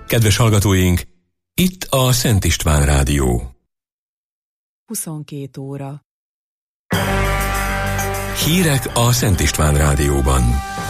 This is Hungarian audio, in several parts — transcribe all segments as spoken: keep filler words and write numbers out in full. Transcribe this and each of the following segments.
Kedves hallgatóink, itt a Szent István Rádió. huszonkét óra. Hírek a Szent István Rádióban.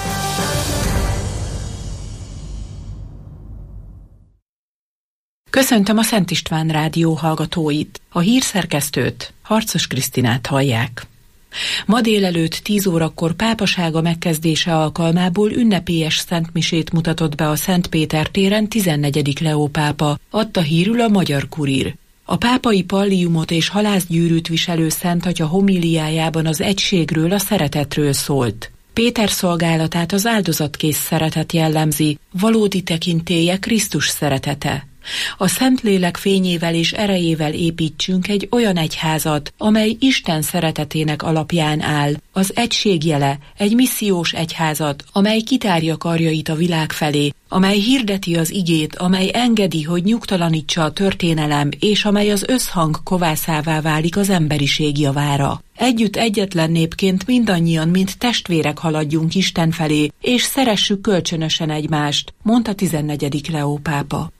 Köszöntöm a Szent István Rádió hallgatóit. A hírszerkesztőt, Harcos Krisztinát hallják. Ma délelőtt tíz órakor pápasága megkezdése alkalmából ünnepélyes szentmisét mutatott be a Szent Péter téren tizennegyedik Leó pápa, adta hírül a Magyar Kurír. A pápai palliumot és halászgyűrűt viselő Szentatya homíliájában az egységről, a szeretetről szólt. Péter szolgálatát az áldozatkész szeretet jellemzi, valódi tekintélye Krisztus szeretete. A Szentlélek fényével és erejével építsünk egy olyan egyházat, amely Isten szeretetének alapján áll, az egység jele, egy missziós egyházat, amely kitárja karjait a világ felé, amely hirdeti az igét, amely engedi, hogy nyugtalanítsa a történelem, és amely az összhang kovászává válik az emberiség javára. Együtt egyetlen népként mindannyian, mint testvérek haladjunk Isten felé, és szeressük kölcsönösen egymást, mondta tizennegyedik Leó pápa.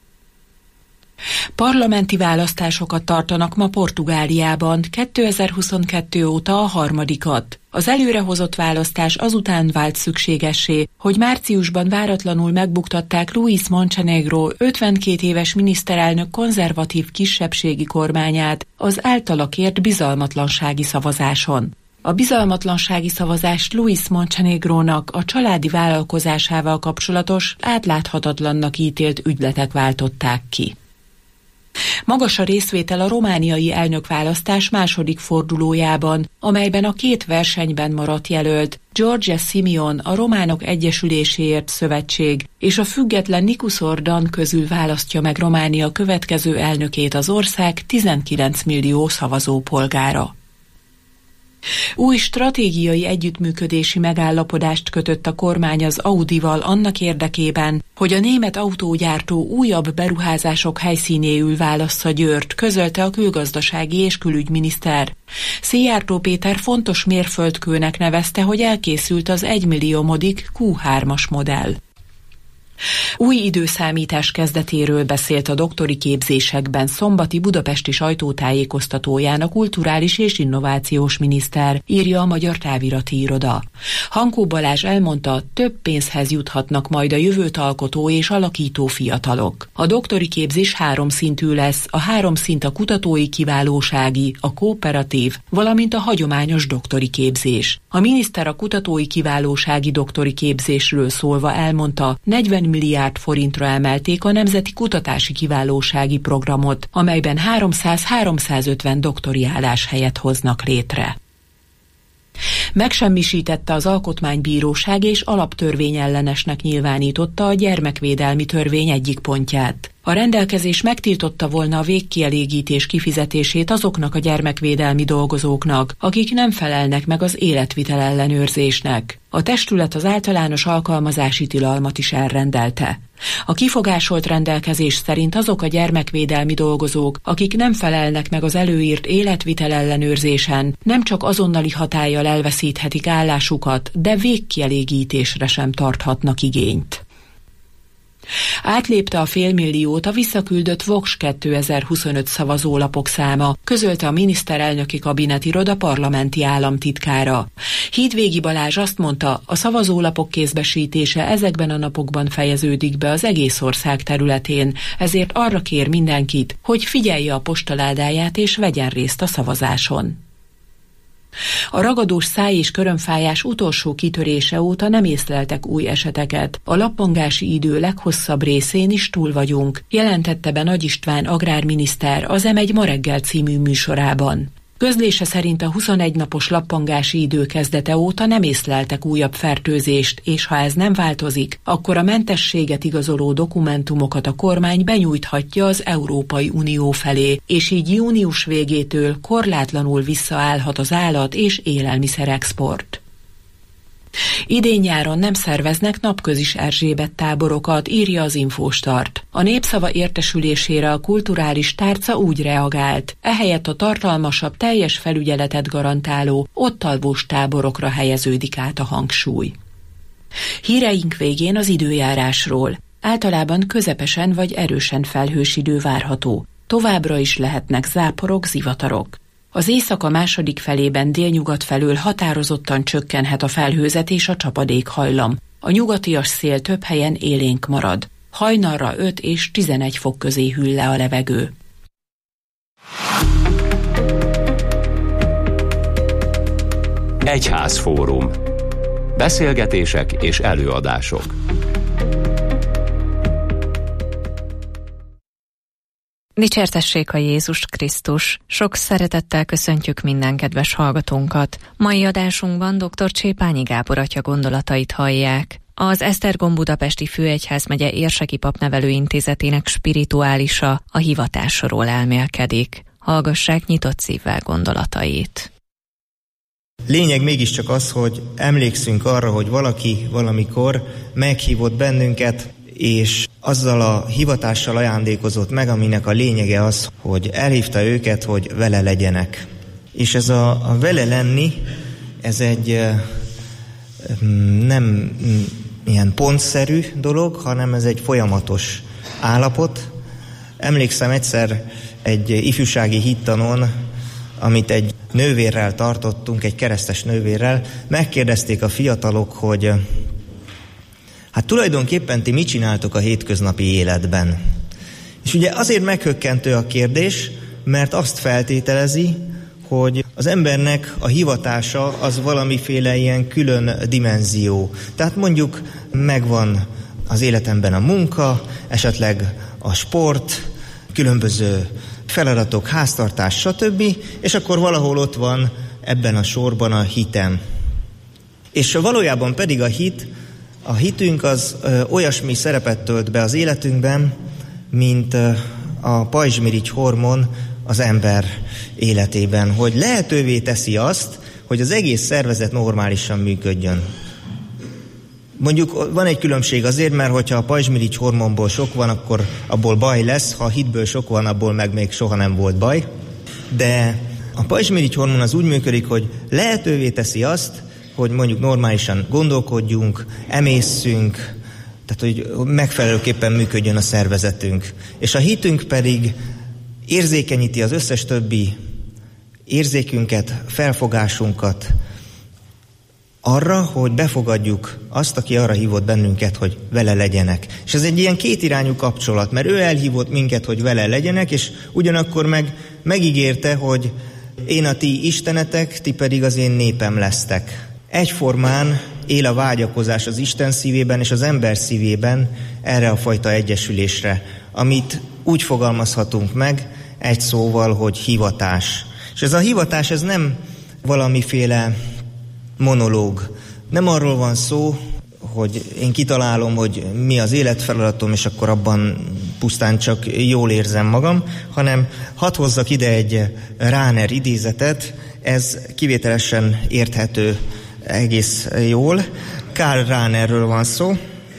Parlamenti választásokat tartanak ma Portugáliában, kétezer-huszonkettő óta a harmadikat. Az előrehozott választás azután vált szükségessé, hogy márciusban váratlanul megbuktatták Luis Montenegro ötvenkét éves miniszterelnök konzervatív kisebbségi kormányát az általa kért bizalmatlansági szavazáson. A bizalmatlansági szavazást Luis Montenegrónak a családi vállalkozásával kapcsolatos, átláthatatlannak ítélt ügyletek váltották ki. Magas a részvétel a romániai elnökválasztás második fordulójában, amelyben a két versenyben maradt jelölt, George Simeon, a Románok Egyesüléséért Szövetség és a független Nikus Ordan közül választja meg Románia következő elnökét az ország tizenkilenc millió szavazópolgára. Új stratégiai együttműködési megállapodást kötött a kormány az Audival annak érdekében, hogy a német autógyártó újabb beruházások helyszínéül válassza Győrt, közölte a külgazdasági és külügyminiszter. Szijjártó Péter fontos mérföldkőnek nevezte, hogy elkészült az egymilliómodik kú hármas modell. Új időszámítás kezdetéről beszélt a doktori képzésekben szombati budapesti sajtótájékoztatóján a kulturális és innovációs miniszter, írja a Magyar Távirati Iroda. Hankó Balázs elmondta, több pénzhez juthatnak majd a jövőt alkotó és alakító fiatalok. A doktori képzés háromszintű lesz, a három szint a kutatói kiválósági, a kooperatív, valamint a hagyományos doktori képzés. A miniszter a kutatói kiválósági doktori képzésről szólva elmondta, negyven milliárd forintra emelték a Nemzeti Kutatási Kiválósági Programot, amelyben háromszáz-háromszázötven doktori álláshelyet hoznak létre. Megsemmisítette az Alkotmánybíróság és alaptörvényellenesnek nyilvánította a gyermekvédelmi törvény egyik pontját. A rendelkezés megtiltotta volna a végkielégítés kifizetését azoknak a gyermekvédelmi dolgozóknak, akik nem felelnek meg az életvitel ellenőrzésnek. A testület az általános alkalmazási tilalmat is elrendelte. A kifogásolt rendelkezés szerint azok a gyermekvédelmi dolgozók, akik nem felelnek meg az előírt életvitel ellenőrzésen, nem csak azonnali hatállyal elveszíthetik állásukat, de végkielégítésre sem tarthatnak igényt. Átlépte a félmilliót a visszaküldött Vox kétezer-huszonöt szavazólapok száma, közölte a miniszterelnöki kabinetiroda parlamenti államtitkára. Hídvégi Balázs azt mondta, a szavazólapok kézbesítése ezekben a napokban fejeződik be az egész ország területén, ezért arra kér mindenkit, hogy figyelje a postaládáját és vegyen részt a szavazáson. A ragadós száj- és körömfájás utolsó kitörése óta nem észleltek új eseteket. A lappangási idő leghosszabb részén is túl vagyunk, jelentette be Nagy István agrárminiszter az em egy ma reggel című műsorában. Közlése szerint a huszonegy napos lappangási idő kezdete óta nem észleltek újabb fertőzést, és ha ez nem változik, akkor a mentességet igazoló dokumentumokat a kormány benyújthatja az Európai Unió felé, és így június végétől korlátlanul visszaállhat az állat- és élelmiszerexport. Idén-nyáron nem szerveznek napközis Erzsébet táborokat, írja az Infostart. A Népszava értesülésére a kulturális tárca úgy reagált, ehelyett a tartalmasabb, teljes felügyeletet garantáló, ottalvós táborokra helyeződik át a hangsúly. Híreink végén az időjárásról. Általában közepesen vagy erősen felhős idő várható. Továbbra is lehetnek záporok, zivatarok. Az éjszaka második felében délnyugat felől határozottan csökkenhet a felhőzet és a csapadékhajlam. A nyugatias szél több helyen élénk marad. Hajnalra öt és tizenegy fok közé hűl le a levegő. Egyházfórum. Beszélgetések és előadások. Dicsértessék a Jézus Krisztus! Sok szeretettel köszöntjük minden kedves hallgatónkat. Mai adásunkban dr. Csépányi Gábor atya gondolatait hallják. Az Esztergom Budapesti Főegyházmegye Érseki Papnevelő Intézetének spirituálisa a hivatásról elmélkedik. Hallgassák nyitott szívvel gondolatait. Lényeg mégiscsak az, hogy emlékszünk arra, hogy valaki valamikor meghívott bennünket, és azzal a hivatással ajándékozott meg, aminek a lényege az, hogy elhívta őket, hogy vele legyenek. És ez a, a vele lenni, ez egy nem ilyen pontszerű dolog, hanem ez egy folyamatos állapot. Emlékszem egyszer egy ifjúsági hittanon, amit egy nővérrel tartottunk, egy keresztes nővérrel, megkérdezték a fiatalok, hogy hát tulajdonképpen ti mit csináltok a hétköznapi életben? És ugye azért meghökkentő a kérdés, mert azt feltételezi, hogy az embernek a hivatása az valamiféle ilyen külön dimenzió. Tehát mondjuk megvan az életemben a munka, esetleg a sport, különböző feladatok, háztartás, stb. És akkor valahol ott van ebben a sorban a hitem. És valójában pedig a hit, a hitünk az ö, olyasmi szerepet tölt be az életünkben, mint ö, a pajzsmirigy hormon az ember életében, hogy lehetővé teszi azt, hogy az egész szervezet normálisan működjön. Mondjuk van egy különbség azért, mert hogyha a pajzsmirigy hormonból sok van, akkor abból baj lesz, ha a hitből sok van, abból meg még soha nem volt baj. De a pajzsmirigy hormon az úgy működik, hogy lehetővé teszi azt, hogy mondjuk normálisan gondolkodjunk, emészszünk, tehát hogy megfelelőképpen működjön a szervezetünk. És a hitünk pedig érzékenyíti az összes többi érzékünket, felfogásunkat arra, hogy befogadjuk azt, aki arra hívott bennünket, hogy vele legyenek. És ez egy ilyen kétirányú kapcsolat, mert ő elhívott minket, hogy vele legyenek, és ugyanakkor meg megígérte, hogy én a ti istenetek, ti pedig az én népem lesztek. Egyformán él a vágyakozás az Isten szívében és az ember szívében erre a fajta egyesülésre, amit úgy fogalmazhatunk meg egy szóval, hogy hivatás. És ez a hivatás, ez nem valamiféle monológ. Nem arról van szó, hogy én kitalálom, hogy mi az életfeladatom, és akkor abban pusztán csak jól érzem magam, hanem hadd hozzak ide egy Rahner idézetet, ez kivételesen érthető egész jól. Karl Rahnerről van szó,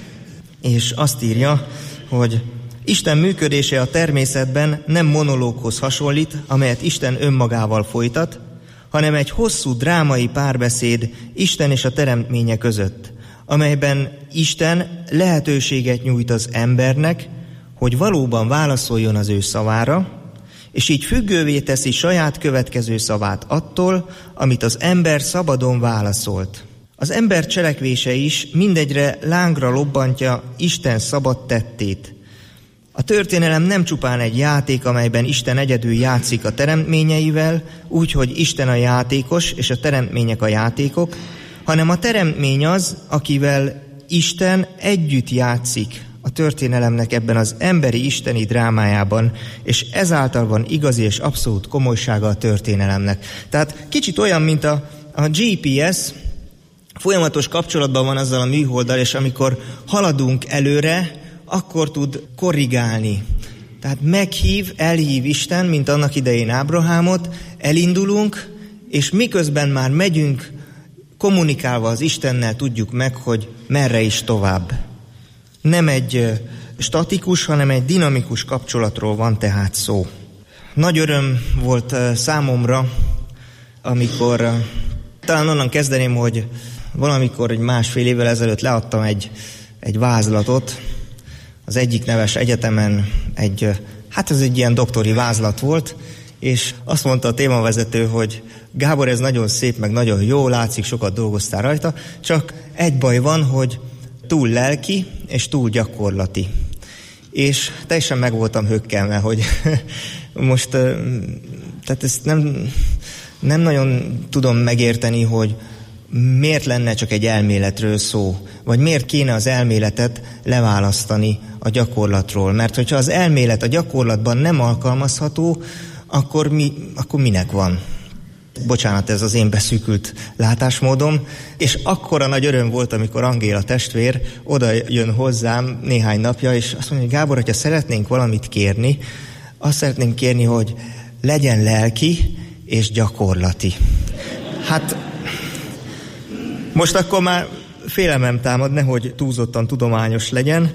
és azt írja, hogy Isten működése a természetben nem monológhoz hasonlít, amelyet Isten önmagával folytat, hanem egy hosszú drámai párbeszéd Isten és a teremtménye között, amelyben Isten lehetőséget nyújt az embernek, hogy valóban válaszoljon az ő szavára, és így függővé teszi saját következő szavát attól, amit az ember szabadon válaszolt. Az ember cselekvése is mindegyre lángra lobbantja Isten szabad tettét. A történelem nem csupán egy játék, amelyben Isten egyedül játszik a teremtményeivel, úgy, hogy Isten a játékos és a teremtmények a játékok, hanem a teremtmény az, akivel Isten együtt játszik a történelemnek ebben az emberi isteni drámájában, és ezáltal van igazi és abszolút komolysága a történelemnek. Tehát kicsit olyan, mint a, a gé pé es, folyamatos kapcsolatban van azzal a műholddal, és amikor haladunk előre, akkor tud korrigálni. Tehát meghív, elhív Isten, mint annak idején Ábrahámot, elindulunk, és miközben már megyünk, kommunikálva az Istennel tudjuk meg, hogy merre is tovább. Nem egy statikus, hanem egy dinamikus kapcsolatról van tehát szó. Nagy öröm volt számomra, amikor, talán onnan kezdeném, hogy valamikor egy másfél évvel ezelőtt leadtam egy, egy vázlatot, az egyik neves egyetemen egy, hát ez egy ilyen doktori vázlat volt, és azt mondta a témavezető, hogy Gábor, ez nagyon szép, meg nagyon jó, látszik, sokat dolgoztál rajta, csak egy baj van, hogy túl lelki és túl gyakorlati. És teljesen meg voltam hökkelve, hogy most, tehát ezt nem, nem nagyon tudom megérteni, hogy miért lenne csak egy elméletről szó, vagy miért kéne az elméletet leválasztani a gyakorlatról. Mert hogyha az elmélet a gyakorlatban nem alkalmazható, akkor, mi, akkor minek van? Bocsánat, ez az én beszűkült látásmódom, és akkora nagy öröm volt, amikor Angéla testvér oda jön hozzám néhány napja, és azt mondja, hogy Gábor, hogyha szeretnénk valamit kérni, azt szeretnénk kérni, hogy legyen lelki és gyakorlati. Hát most akkor már félelmem támad, nehogy túlzottan tudományos legyen,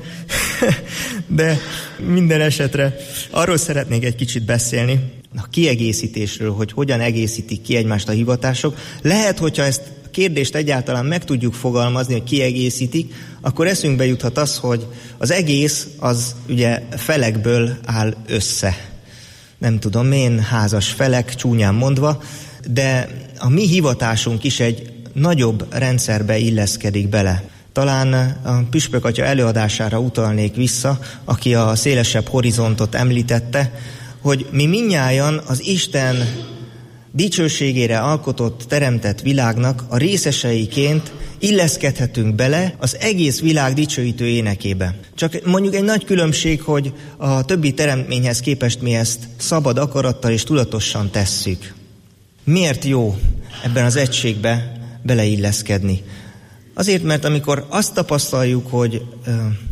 de minden esetre arról szeretnék egy kicsit beszélni, a kiegészítésről, hogy hogyan egészítik ki egymást a hivatások. Lehet, hogyha ezt a kérdést egyáltalán meg tudjuk fogalmazni, hogy kiegészítik, akkor eszünkbe juthat az, hogy az egész az ugye felekből áll össze. Nem tudom én, házas felek, csúnyán mondva, de a mi hivatásunk is egy nagyobb rendszerbe illeszkedik bele. Talán a Püspök atya előadására utalnék vissza, aki a szélesebb horizontot említette, hogy mi mindnyájan az Isten dicsőségére alkotott, teremtett világnak a részeseiként illeszkedhetünk bele az egész világ dicsőítő énekébe. Csak mondjuk egy nagy különbség, hogy a többi teremtményhez képest mi ezt szabad akarattal és tudatosan tesszük. Miért jó ebben az egységbe beleilleszkedni? Azért, mert amikor azt tapasztaljuk, hogy ö,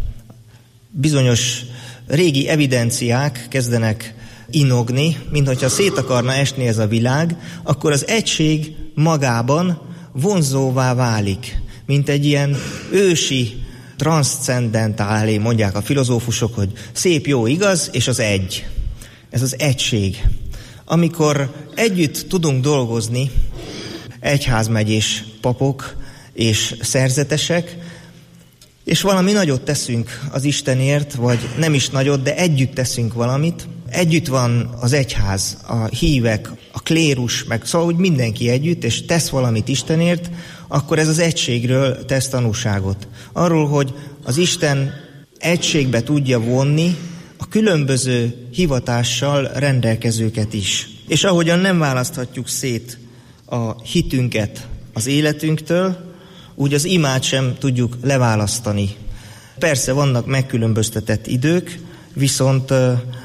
bizonyos régi evidenciák kezdenek inogni, minthogyha szét akarna esni ez a világ, akkor az egység magában vonzóvá válik, mint egy ilyen ősi, transzcendentálé, mondják a filozófusok, hogy szép, jó, igaz, és az egy. Ez az egység. Amikor együtt tudunk dolgozni, egyházmegyés papok és szerzetesek, és valami nagyot teszünk az Istenért, vagy nem is nagyot, de együtt teszünk valamit. Együtt van az egyház, a hívek, a klérus, meg szóval úgy mindenki együtt, és tesz valamit Istenért, akkor ez az egységről tesz tanúságot. Arról, hogy az Isten egységbe tudja vonni a különböző hivatással rendelkezőket is. És ahogyan nem választhatjuk szét a hitünket az életünktől, úgy az imát sem tudjuk leválasztani. Persze vannak megkülönböztetett idők, viszont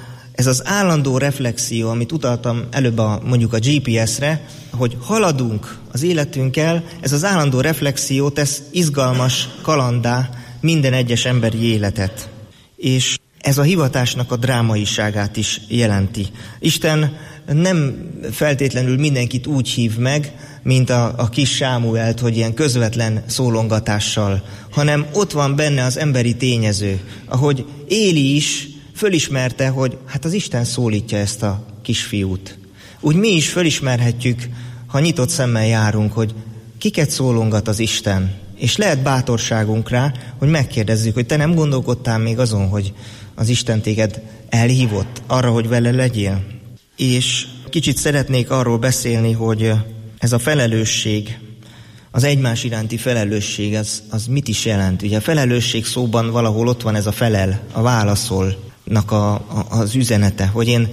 ez az állandó reflexió, amit utaltam előbb a, mondjuk a gé pé es-re, hogy haladunk az életünkkel, ez az állandó reflexió tesz izgalmas kalanddá minden egyes emberi életet. És ez a hivatásnak a drámaiságát is jelenti. Isten nem feltétlenül mindenkit úgy hív meg, mint a, a kis Sámuelt, hogy ilyen közvetlen szólongatással, hanem ott van benne az emberi tényező, ahogy Éli is fölismerte, hogy hát az Isten szólítja ezt a kisfiút. Úgy mi is fölismerhetjük, ha nyitott szemmel járunk, hogy kiket szólongat az Isten, és lehet bátorságunk rá, hogy megkérdezzük, hogy te nem gondolkodtál még azon, hogy az Isten téged elhívott arra, hogy vele legyél. És kicsit szeretnék arról beszélni, hogy ez a felelősség, az egymás iránti felelősség, az, az mit is jelent? Ugye a felelősség szóban valahol ott van ez a felel, a válaszolnak a, a, az üzenete, hogy én,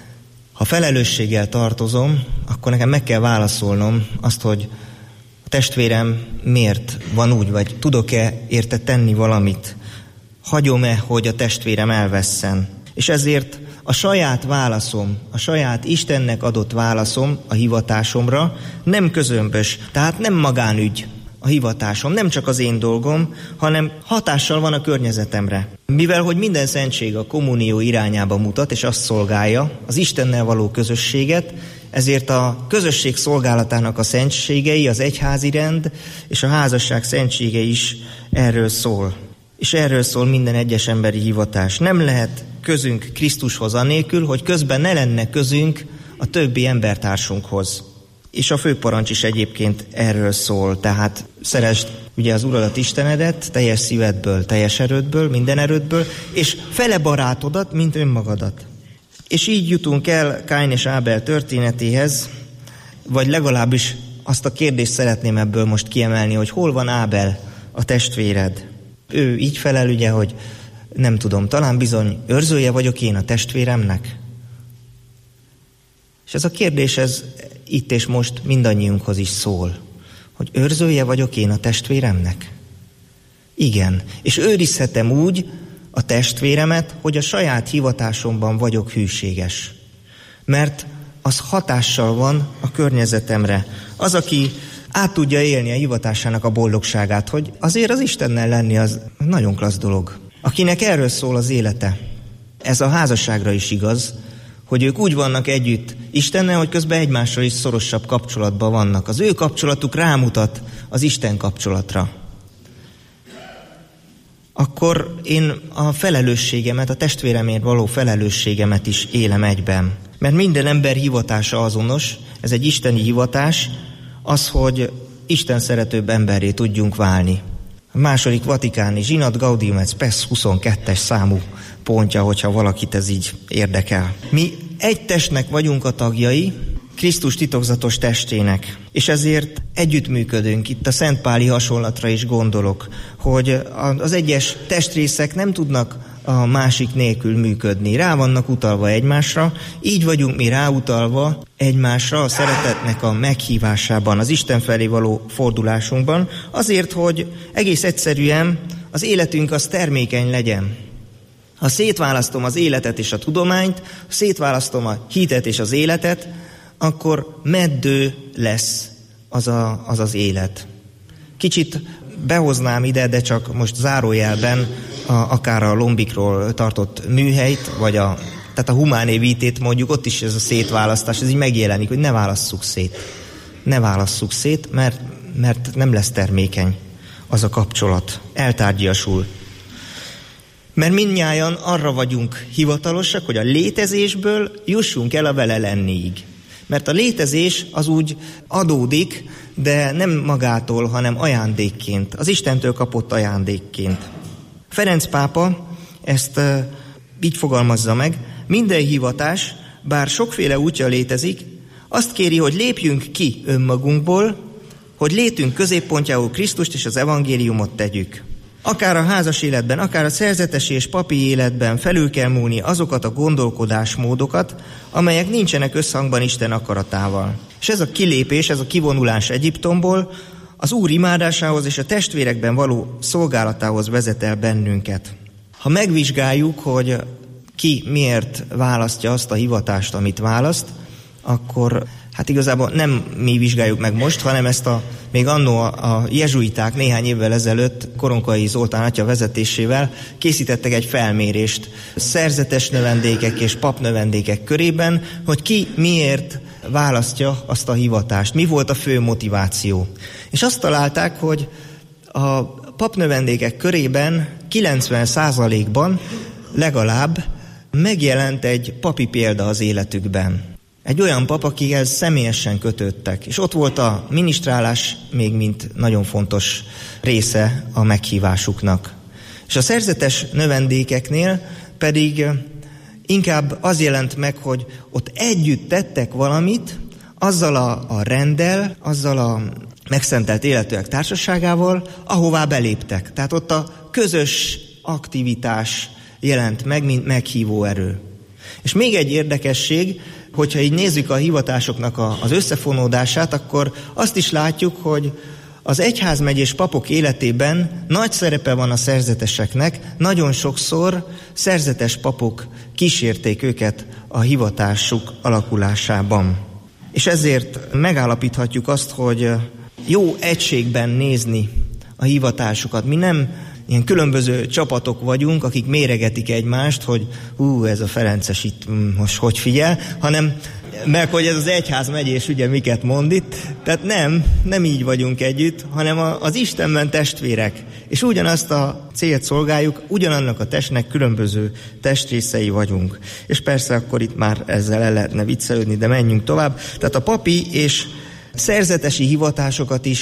ha felelősséggel tartozom, akkor nekem meg kell válaszolnom azt, hogy a testvérem miért van úgy, vagy tudok-e érte tenni valamit, hagyom-e, hogy a testvérem elvesszen. És ezért a saját válaszom, a saját Istennek adott válaszom a hivatásomra nem közömbös, tehát nem magánügy a hivatásom, nem csak az én dolgom, hanem hatással van a környezetemre. Mivel, hogy minden szentség a kommunió irányába mutat, és azt szolgálja, az Istennel való közösséget, ezért a közösség szolgálatának a szentségei, az egyházi rend és a házasság szentsége is erről szól. És erről szól minden egyes emberi hivatás. Nem lehet közünk Krisztushoz anélkül, hogy közben ne lenne közünk a többi embertársunkhoz. És a főparancs is egyébként erről szól, tehát szeresd ugye az Uradat Istenedet, teljes szívedből, teljes erődből, minden erődből, és fele barátodat, mint önmagadat. És így jutunk el Káin és Ábel történetéhez, vagy legalábbis azt a kérdést szeretném ebből most kiemelni, hogy hol van Ábel, a testvéred. Ő így felel ugye, hogy nem tudom, talán bizony őrzője vagyok én a testvéremnek. És ez a kérdés, ez itt és most mindannyiunkhoz is szól, hogy őrzője vagyok én a testvéremnek? Igen, és őrizhetem úgy a testvéremet, hogy a saját hivatásomban vagyok hűséges. Mert az hatással van a környezetemre. Az, aki át tudja élni a hivatásának a boldogságát, hogy azért az Istennel lenni az nagyon klassz dolog. Akinek erről szól az élete. Ez a házasságra is igaz, hogy ők úgy vannak együtt Istennel, hogy közben egymással is szorosabb kapcsolatban vannak. Az ő kapcsolatuk rámutat az Isten kapcsolatra. Akkor én a felelősségemet, a testvéremért való felelősségemet is élem egyben. Mert minden ember hivatása azonos, ez egy isteni hivatás, az, hogy Isten szeretőbb emberré tudjunk válni. A második vatikáni zsinat Gaudium et Spes huszonkettes számú pontja, hogyha valakit ez így érdekel. Mi egy testnek vagyunk a tagjai, Krisztus titokzatos testének, és ezért együttműködünk. Itt a szentpáli hasonlatra is gondolok, hogy az egyes testrészek nem tudnak a másik nélkül működni. Rá vannak utalva egymásra, így vagyunk mi ráutalva egymásra a szeretetnek a meghívásában, az Isten felé való fordulásunkban, azért, hogy egész egyszerűen az életünk az termékeny legyen. Ha szétválasztom az életet és a tudományt, ha szétválasztom a hitet és az életet, akkor meddő lesz az, a, az az élet. Kicsit behoznám ide, de csak most zárójelben a, akár a lombikról tartott műhelyt, vagy a, tehát a humánévítét mondjuk, ott is ez a szétválasztás, ez így megjelenik, hogy ne válasszuk szét. Ne válasszuk szét, mert, mert nem lesz termékeny az a kapcsolat. Eltárgyasul. Mert mindnyájan arra vagyunk hivatalosak, hogy a létezésből jussunk el a vele lenniig. Mert a létezés az úgy adódik, de nem magától, hanem ajándékként. Az Istentől kapott ajándékként. Ferenc pápa ezt uh, így fogalmazza meg, minden hivatás, bár sokféle útja létezik, azt kéri, hogy lépjünk ki önmagunkból, hogy létünk középpontjául Krisztust és az evangéliumot tegyük. Akár a házas életben, akár a szerzetesi és papi életben felül kell múlni azokat a gondolkodásmódokat, amelyek nincsenek összhangban Isten akaratával. És ez a kilépés, ez a kivonulás Egyiptomból az Úr imádásához és a testvérekben való szolgálatához vezet el bennünket. Ha megvizsgáljuk, hogy ki miért választja azt a hivatást, amit választ, akkor hát igazából nem mi vizsgáljuk meg most, hanem ezt a még annó a, a jezsuiták néhány évvel ezelőtt Koronkai Zoltán atya vezetésével készítettek egy felmérést szerzetes növendékek és papnövendékek körében, hogy ki miért választja azt a hivatást, mi volt a fő motiváció. És azt találták, hogy a papnövendékek körében kilencven százalékban legalább megjelent egy papi példa az életükben. Egy olyan pap, akihez személyesen kötődtek, és ott volt a minisztrálás még mint nagyon fontos része a meghívásuknak. És a szerzetes növendékeknél pedig inkább az jelent meg, hogy ott együtt tettek valamit, azzal a, a renddel, azzal a megszentelt életűek társaságával, ahová beléptek. Tehát ott a közös aktivitás jelent meg, mint meghívó erő. És még egy érdekesség, hogyha így nézzük a hivatásoknak a, az összefonódását, akkor azt is látjuk, hogy az egyházmegyés papok életében nagy szerepe van a szerzeteseknek, nagyon sokszor szerzetes papok kísérték őket a hivatásuk alakulásában. És ezért megállapíthatjuk azt, hogy jó egységben nézni a hivatásukat. Mi nem ilyen különböző csapatok vagyunk, akik méregetik egymást, hogy hú, ez a Ferences itt most hogy figyel, hanem meg hogy ez az egyházmegyés ugye miket mond itt. Tehát nem, nem így vagyunk együtt, hanem az Istenben testvérek. És ugyanazt a célt szolgáljuk, ugyanannak a testnek különböző testrészei vagyunk. És persze akkor itt már ezzel el lehetne viccelődni, de menjünk tovább. Tehát a papi és szerzetesi hivatásokat is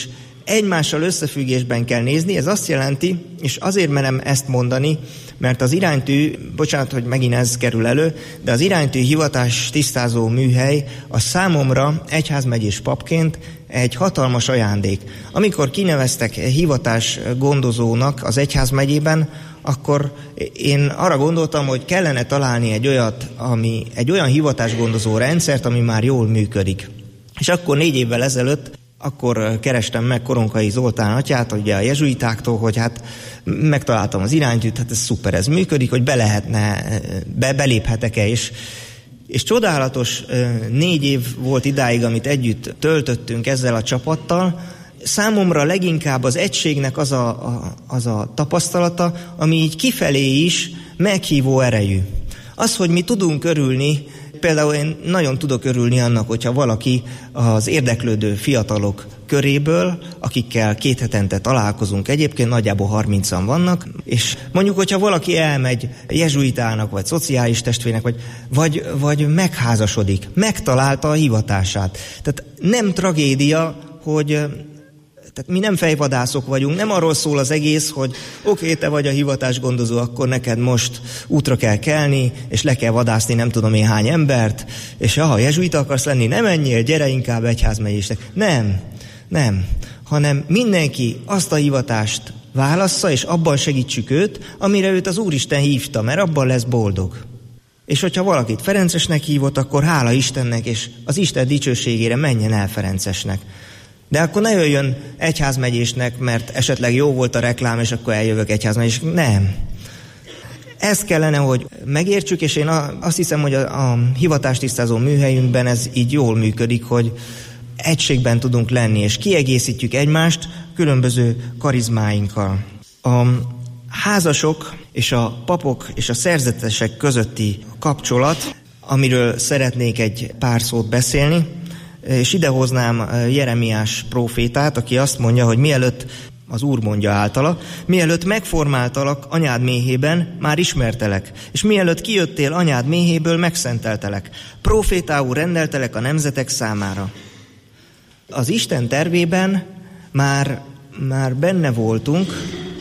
egymással összefüggésben kell nézni, ez azt jelenti, és azért merem ezt mondani, mert az iránytű, bocsánat, hogy megint ez kerül elő, de az iránytű hivatás tisztázó műhely a számomra egyházmegyés papként egy hatalmas ajándék. Amikor kineveztek hivatás gondozónak az egyházmegyében, akkor én arra gondoltam, hogy kellene találni egy olyat, ami, egy olyan hivatásgondozó rendszert, ami már jól működik. És akkor négy évvel ezelőtt akkor kerestem meg Koronkai Zoltán atyát, ugye a jezsuitáktól, hogy hát megtaláltam az iránytűt, hát ez szuper, ez működik, hogy be lehetne, be, beléphetek-e, és, és csodálatos négy év volt idáig, amit együtt töltöttünk ezzel a csapattal. Számomra leginkább az egységnek az a, a, az a tapasztalata, ami így kifelé is meghívó erejű. Az, hogy mi tudunk örülni, például én nagyon tudok örülni annak, hogyha valaki az érdeklődő fiatalok köréből, akikkel két hetente találkozunk, egyébként nagyjából harmincan vannak, és mondjuk, hogyha valaki elmegy jezsuitának, vagy szociális testvérnek, vagy, vagy, vagy megházasodik, megtalálta a hivatását. Tehát nem tragédia, hogy... Tehát mi nem fejvadászok vagyunk, nem arról szól az egész, hogy oké, okay, te vagy a hivatásgondozó, akkor neked most útra kell kelni, és le kell vadászni nem tudom én hány embert, és ha jezsuita akarsz lenni, nem menjél, gyere inkább egyházmegyésnek. Nem, nem, hanem mindenki azt a hivatást válassza, és abban segítsük őt, amire őt az Úristen hívta, mert abban lesz boldog. És hogyha valakit Ferencesnek hívott, akkor hála Istennek, és az Isten dicsőségére menjen el Ferencesnek. De akkor ne jöjjön egyházmegyésnek, mert esetleg jó volt a reklám, és akkor eljövök egyházmegyésnek. Nem. Ezt kellene, hogy megértsük, és én azt hiszem, hogy a, a hivatástisztázó műhelyünkben ez így jól működik, hogy egységben tudunk lenni, és kiegészítjük egymást különböző karizmáinkkal. A házasok és a papok és a szerzetesek közötti kapcsolat, amiről szeretnék egy pár szót beszélni, és idehoznám Jeremiás prófétát, aki azt mondja, hogy mielőtt, az Úr mondja általa, mielőtt megformáltalak anyád méhében, már ismertelek, és mielőtt kijöttél anyád méhéből, megszenteltelek. Prófétául rendeltelek a nemzetek számára. Az Isten tervében már, már benne voltunk,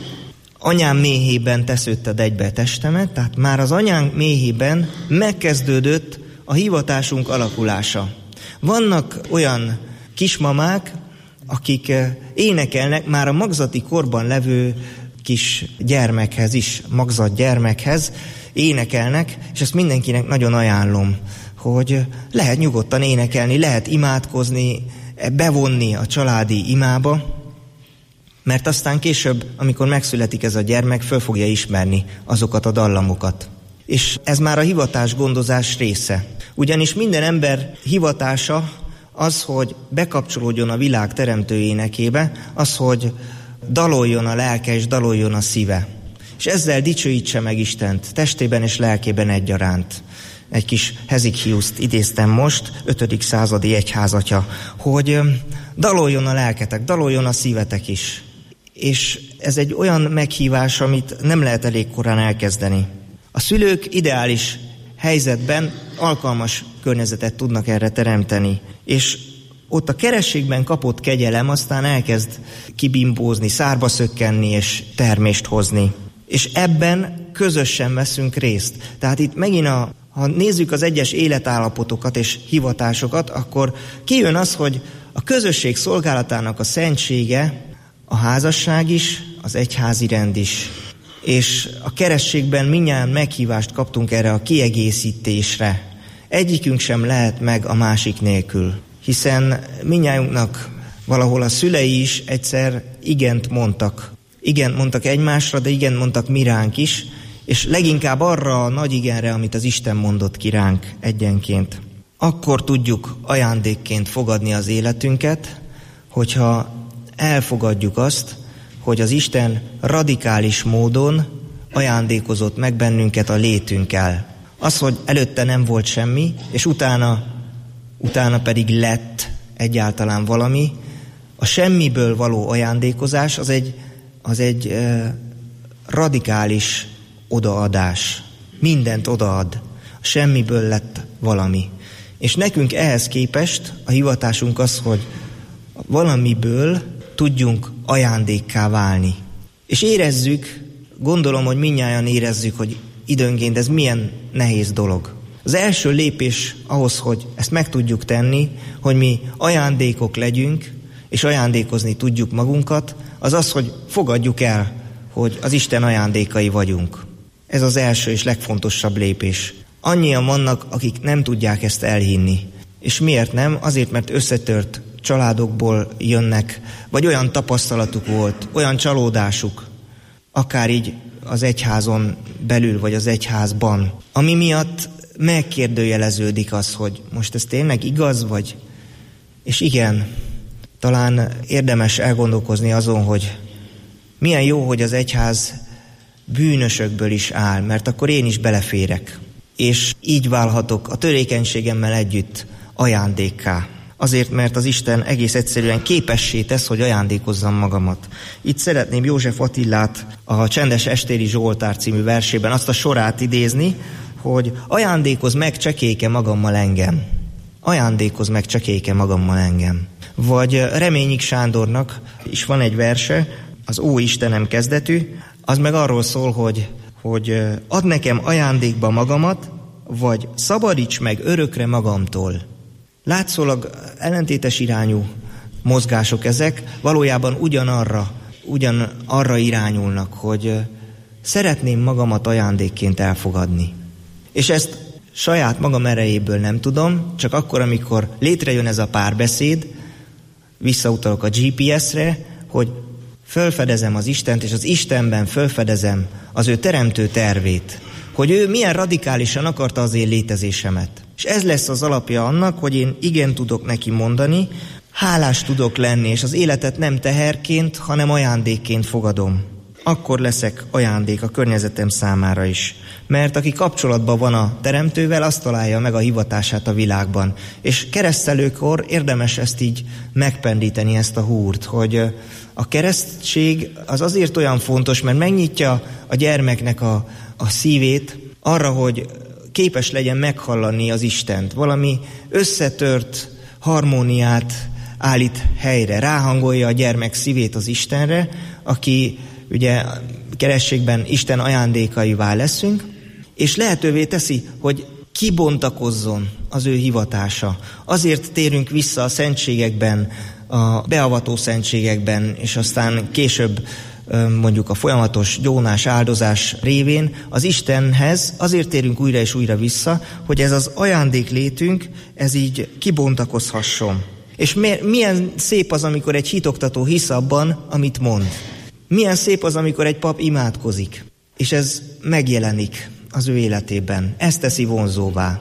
anyám méhében tesződted egybe testemet, tehát már az anyánk méhében megkezdődött a hivatásunk alakulása. Vannak olyan kismamák, akik énekelnek már a magzati korban levő kis gyermekhez is, magzat gyermekhez énekelnek, és ezt mindenkinek nagyon ajánlom, hogy lehet nyugodtan énekelni, lehet imádkozni, bevonni a családi imába, mert aztán később, amikor megszületik ez a gyermek, föl fogja ismerni azokat a dallamokat. És ez már a hivatásgondozás része. Ugyanis minden ember hivatása az, hogy bekapcsolódjon a világ teremtő énekébe, az, hogy daloljon a lelke és daloljon a szíve. És ezzel dicsőítse meg Istent, testében és lelkében egyaránt. Egy kis Hezikiuszt idéztem most, ötödik századi egyházatja, hogy daloljon a lelketek, daloljon a szívetek is. És ez egy olyan meghívás, amit nem lehet elég korán elkezdeni. A szülők ideális helyzetben alkalmas környezetet tudnak erre teremteni, és ott a kerességben kapott kegyelem aztán elkezd kibimbózni, szárba szökkenni és termést hozni. És ebben közösen veszünk részt. Tehát itt megint, a, ha nézzük az egyes életállapotokat és hivatásokat, akkor kijön az, hogy a közösség szolgálatának a szentsége, a házasság is, az egyházi rend is. És a kerességben mindjárt meghívást kaptunk erre a kiegészítésre. Egyikünk sem lehet meg a másik nélkül, hiszen mindnyájunknak valahol a szülei is egyszer igent mondtak. Igent mondtak egymásra, de igent mondtak mi ránk is, és leginkább arra a nagy igenre, amit az Isten mondott ki ránk egyenként. Akkor tudjuk ajándékként fogadni az életünket, hogyha elfogadjuk azt, hogy az Isten radikális módon ajándékozott meg bennünket a létünkkel. Az, hogy előtte nem volt semmi, és utána, utána pedig lett egyáltalán valami, a semmiből való ajándékozás az egy, az egy eh, radikális odaadás. Mindent odaad. A semmiből lett valami. És nekünk ehhez képest a hivatásunk az, hogy valamiből tudjunk ajándékká válni. És érezzük, gondolom, hogy mindnyájan érezzük, hogy időnként ez milyen nehéz dolog. Az első lépés ahhoz, hogy ezt meg tudjuk tenni, hogy mi ajándékok legyünk, és ajándékozni tudjuk magunkat, az az, hogy fogadjuk el, hogy az Isten ajándékai vagyunk. Ez az első és legfontosabb lépés. Annyian vannak, akik nem tudják ezt elhinni. És miért nem? Azért, mert összetört családokból jönnek, vagy olyan tapasztalatuk volt, olyan csalódásuk, akár így az egyházon belül, vagy az egyházban, ami miatt megkérdőjeleződik az, hogy most ez tényleg igaz, vagy... És igen, talán érdemes elgondolkozni azon, hogy milyen jó, hogy az egyház bűnösökből is áll, mert akkor én is beleférek. És így válhatok a törékenységemmel együtt ajándékká. Azért, mert az Isten egész egyszerűen képessé tesz, hogy ajándékozzam magamat. Itt szeretném József Attilát a Csendes Estéri Zsoltár című versében azt a sorát idézni, hogy ajándékozz meg csekélyke magammal engem. Ajándékozz meg csekélyke magammal engem. Vagy Reményik Sándornak is van egy verse, az Ó Istenem kezdetű, az meg arról szól, hogy, hogy add nekem ajándékba magamat, vagy szabadíts meg örökre magamtól. Látszólag ellentétes irányú mozgások ezek, valójában ugyanarra, ugyanarra irányulnak, hogy szeretném magamat ajándékként elfogadni. És ezt saját magam erejéből nem tudom, csak akkor, amikor létrejön ez a párbeszéd, visszautalok a gé pé es-re, hogy fölfedezem az Istent, és az Istenben fölfedezem az ő teremtő tervét, hogy ő milyen radikálisan akarta az én létezésemet. És ez lesz az alapja annak, hogy én igen tudok neki mondani, hálás tudok lenni, és az életet nem teherként, hanem ajándékként fogadom. Akkor leszek ajándék a környezetem számára is. Mert aki kapcsolatban van a teremtővel, azt találja meg a hivatását a világban. És keresztelőkor érdemes ezt így megpendíteni, ezt a húrt, hogy a keresztség az azért olyan fontos, mert megnyitja a gyermeknek a, a szívét arra, hogy képes legyen meghallani az Istent. Valami összetört harmóniát állít helyre, ráhangolja a gyermek szívét az Istenre, aki ugye kerességben Isten ajándékaivá leszünk, és lehetővé teszi, hogy kibontakozzon az ő hivatása. Azért térünk vissza a szentségekben, a beavató szentségekben, és aztán később mondjuk a folyamatos gyónás, áldozás révén az Istenhez azért térünk újra és újra vissza, hogy ez az ajándéklétünk, ez így kibontakozhasson. És milyen szép az, amikor egy hitoktató hisz abban, amit mond. Milyen szép az, amikor egy pap imádkozik, és ez megjelenik az ő életében. Ez teszi vonzóvá.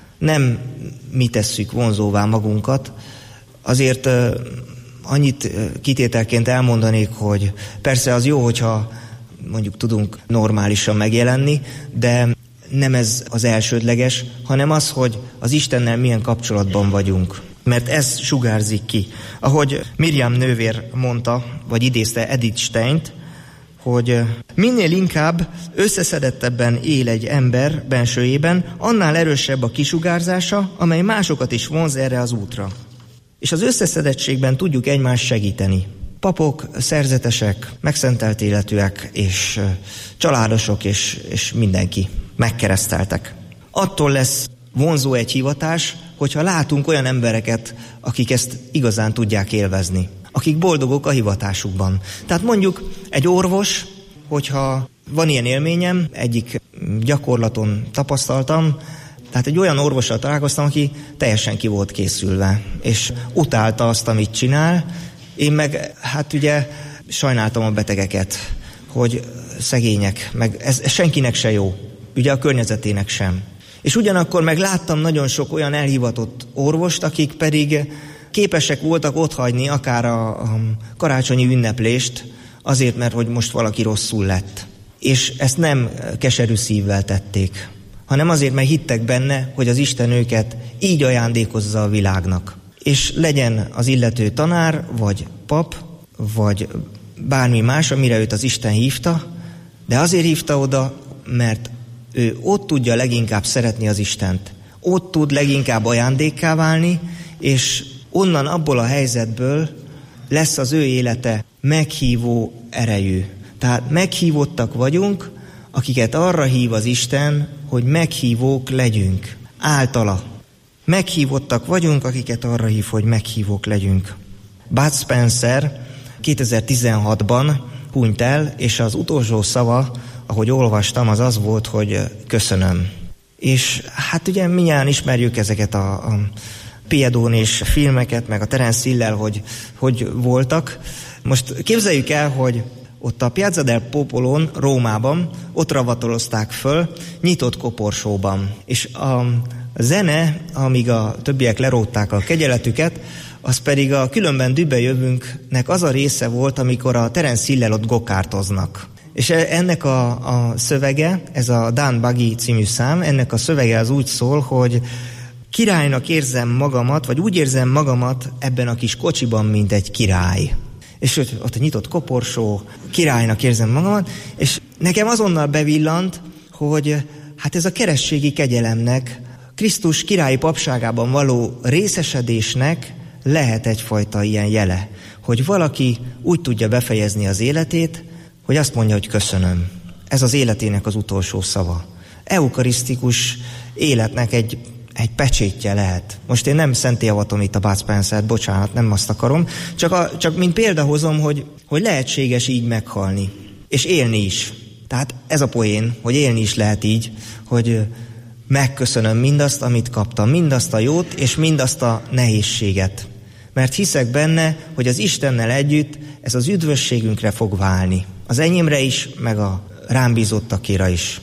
Nem mi tesszük vonzóvá magunkat. Azért uh, annyit kitételként elmondanék, hogy persze az jó, hogyha mondjuk tudunk normálisan megjelenni, de nem ez az elsődleges, hanem az, hogy az Istennel milyen kapcsolatban vagyunk. Mert ez sugárzik ki. Ahogy Miriam nővér mondta, vagy idézte Edith Steint, hogy minél inkább összeszedettebben él egy ember bensőjében, annál erősebb a kisugárzása, amely másokat is vonz erre az útra. És az összeszedettségben tudjuk egymást segíteni. Papok, szerzetesek, megszentelt életűek, és családosok, és, és mindenki megkereszteltek. Attól lesz vonzó egy hivatás, hogyha látunk olyan embereket, akik ezt igazán tudják élvezni, akik boldogok a hivatásukban. Tehát mondjuk egy orvos, hogyha van ilyen élményem, egyik gyakorlaton tapasztaltam, tehát egy olyan orvossal találkoztam, aki teljesen ki volt készülve, és utálta azt, amit csinál. Én meg, hát ugye sajnáltam a betegeket, hogy szegények, meg ez, ez senkinek se jó, ugye a környezetének sem. És ugyanakkor meg láttam nagyon sok olyan elhivatott orvost, akik pedig képesek voltak otthagyni akár a, a karácsonyi ünneplést, azért, mert hogy most valaki rosszul lett. És ezt nem keserű szívvel tették, hanem azért, mert hittek benne, hogy az Isten őket így ajándékozza a világnak. És legyen az illető tanár, vagy pap, vagy bármi más, amire őt az Isten hívta, de azért hívta oda, mert ő ott tudja leginkább szeretni az Istent. Ott tud leginkább ajándékká válni, és onnan, abból a helyzetből lesz az ő élete meghívó erejű. Tehát meghívottak vagyunk, akiket arra hív az Isten, hogy meghívók legyünk. Általa. Meghívottak vagyunk, akiket arra hív, hogy meghívók legyünk. Bud Spencer kétezer-tizenhatban hunyt el, és az utolsó szava, ahogy olvastam, az az volt, hogy köszönöm. És hát ugye mindjárt ismerjük ezeket a, a Piedón-és filmeket, meg a Terence Hill-lel, hogy, hogy voltak. Most képzeljük el, hogy ott a Piazza del Popolón, Rómában, ott ravatolozták föl, nyitott koporsóban. És a zene, amíg a többiek lerótták a kegyeletüket, az pedig a Különben dühbe jövünknek az a része volt, amikor a Terence Hill-lel ott gokártoznak. És ennek a, a szövege, ez a Dan Buggy című szám, ennek a szövege az úgy szól, hogy királynak érzem magamat, vagy úgy érzem magamat ebben a kis kocsiban, mint egy király. És ott a nyitott koporsó, királynak érzem magamat, és nekem azonnal bevillant, hogy hát ez a keresztségi kegyelemnek, Krisztus királyi papságában való részesedésnek lehet egyfajta ilyen jele, hogy valaki úgy tudja befejezni az életét, hogy azt mondja, hogy köszönöm. Ez az életének az utolsó szava. Eukarisztikus életnek egy, egy pecsétje lehet. Most én nem szentélyavatom itt a Bud Spencert, bocsánat, nem azt akarom, csak, a, csak mint példa hozom, hogy, hogy lehetséges így meghalni, és élni is. Tehát ez a poén, hogy élni is lehet így, hogy megköszönöm mindazt, amit kaptam, mindazt a jót, és mindazt a nehézséget. Mert hiszek benne, hogy az Istennel együtt ez az üdvösségünkre fog válni. Az enyémre is, meg a rám bízottakira is.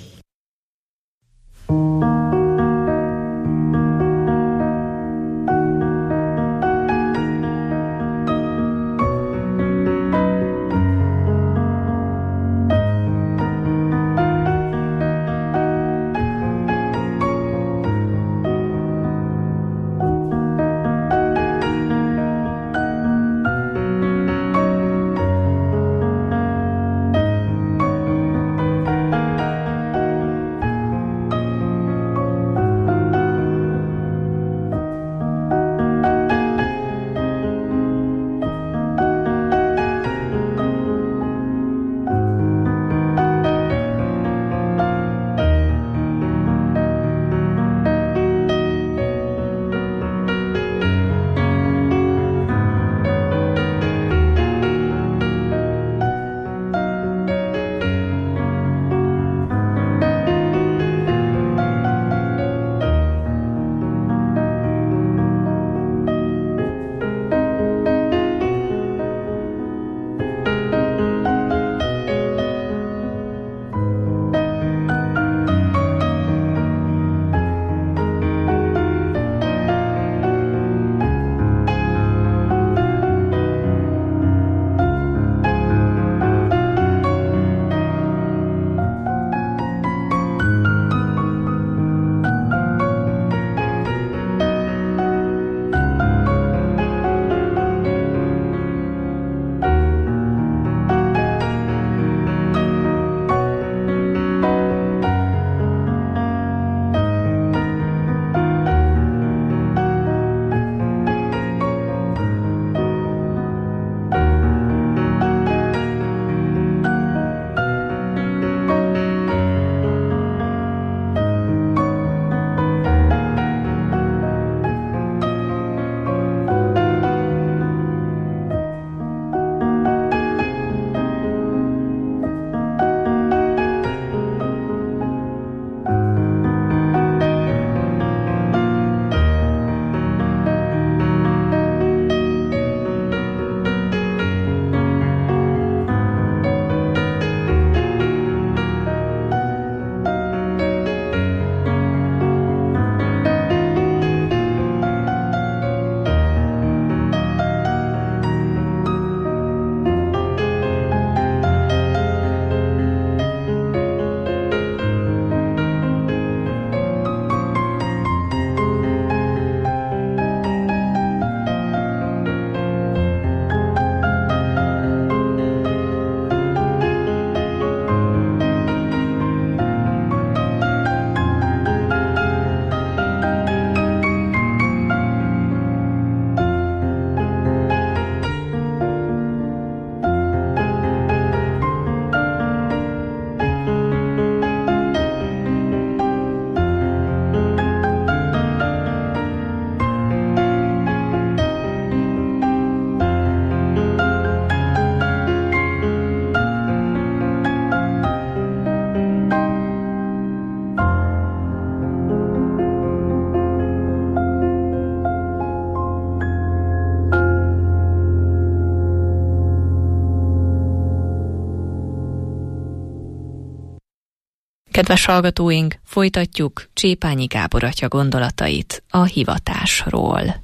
Kedves hallgatóink, folytatjuk Csépányi Gábor atya gondolatait a hivatásról.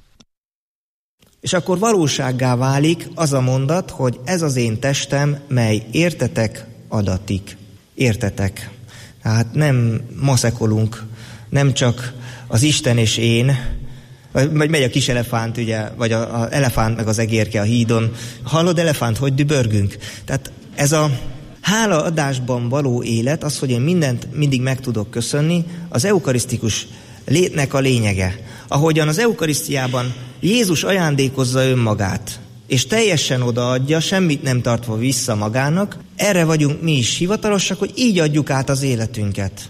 És akkor valósággá válik az a mondat, hogy ez az én testem, mely értetek adatik. Értetek. Tehát nem maszekolunk, nem csak az Isten és én, vagy megy a kis elefánt, ugye, vagy az elefánt meg az egérke a hídon. Hallod, elefánt, hogy dübörgünk? Tehát ez a hálaadásban való élet, az, hogy én mindent mindig meg tudok köszönni, az eukarisztikus létnek a lényege. Ahogyan az eukarisztiában Jézus ajándékozza önmagát, és teljesen odaadja, semmit nem tartva vissza magának, erre vagyunk mi is hivatalosak, hogy így adjuk át az életünket.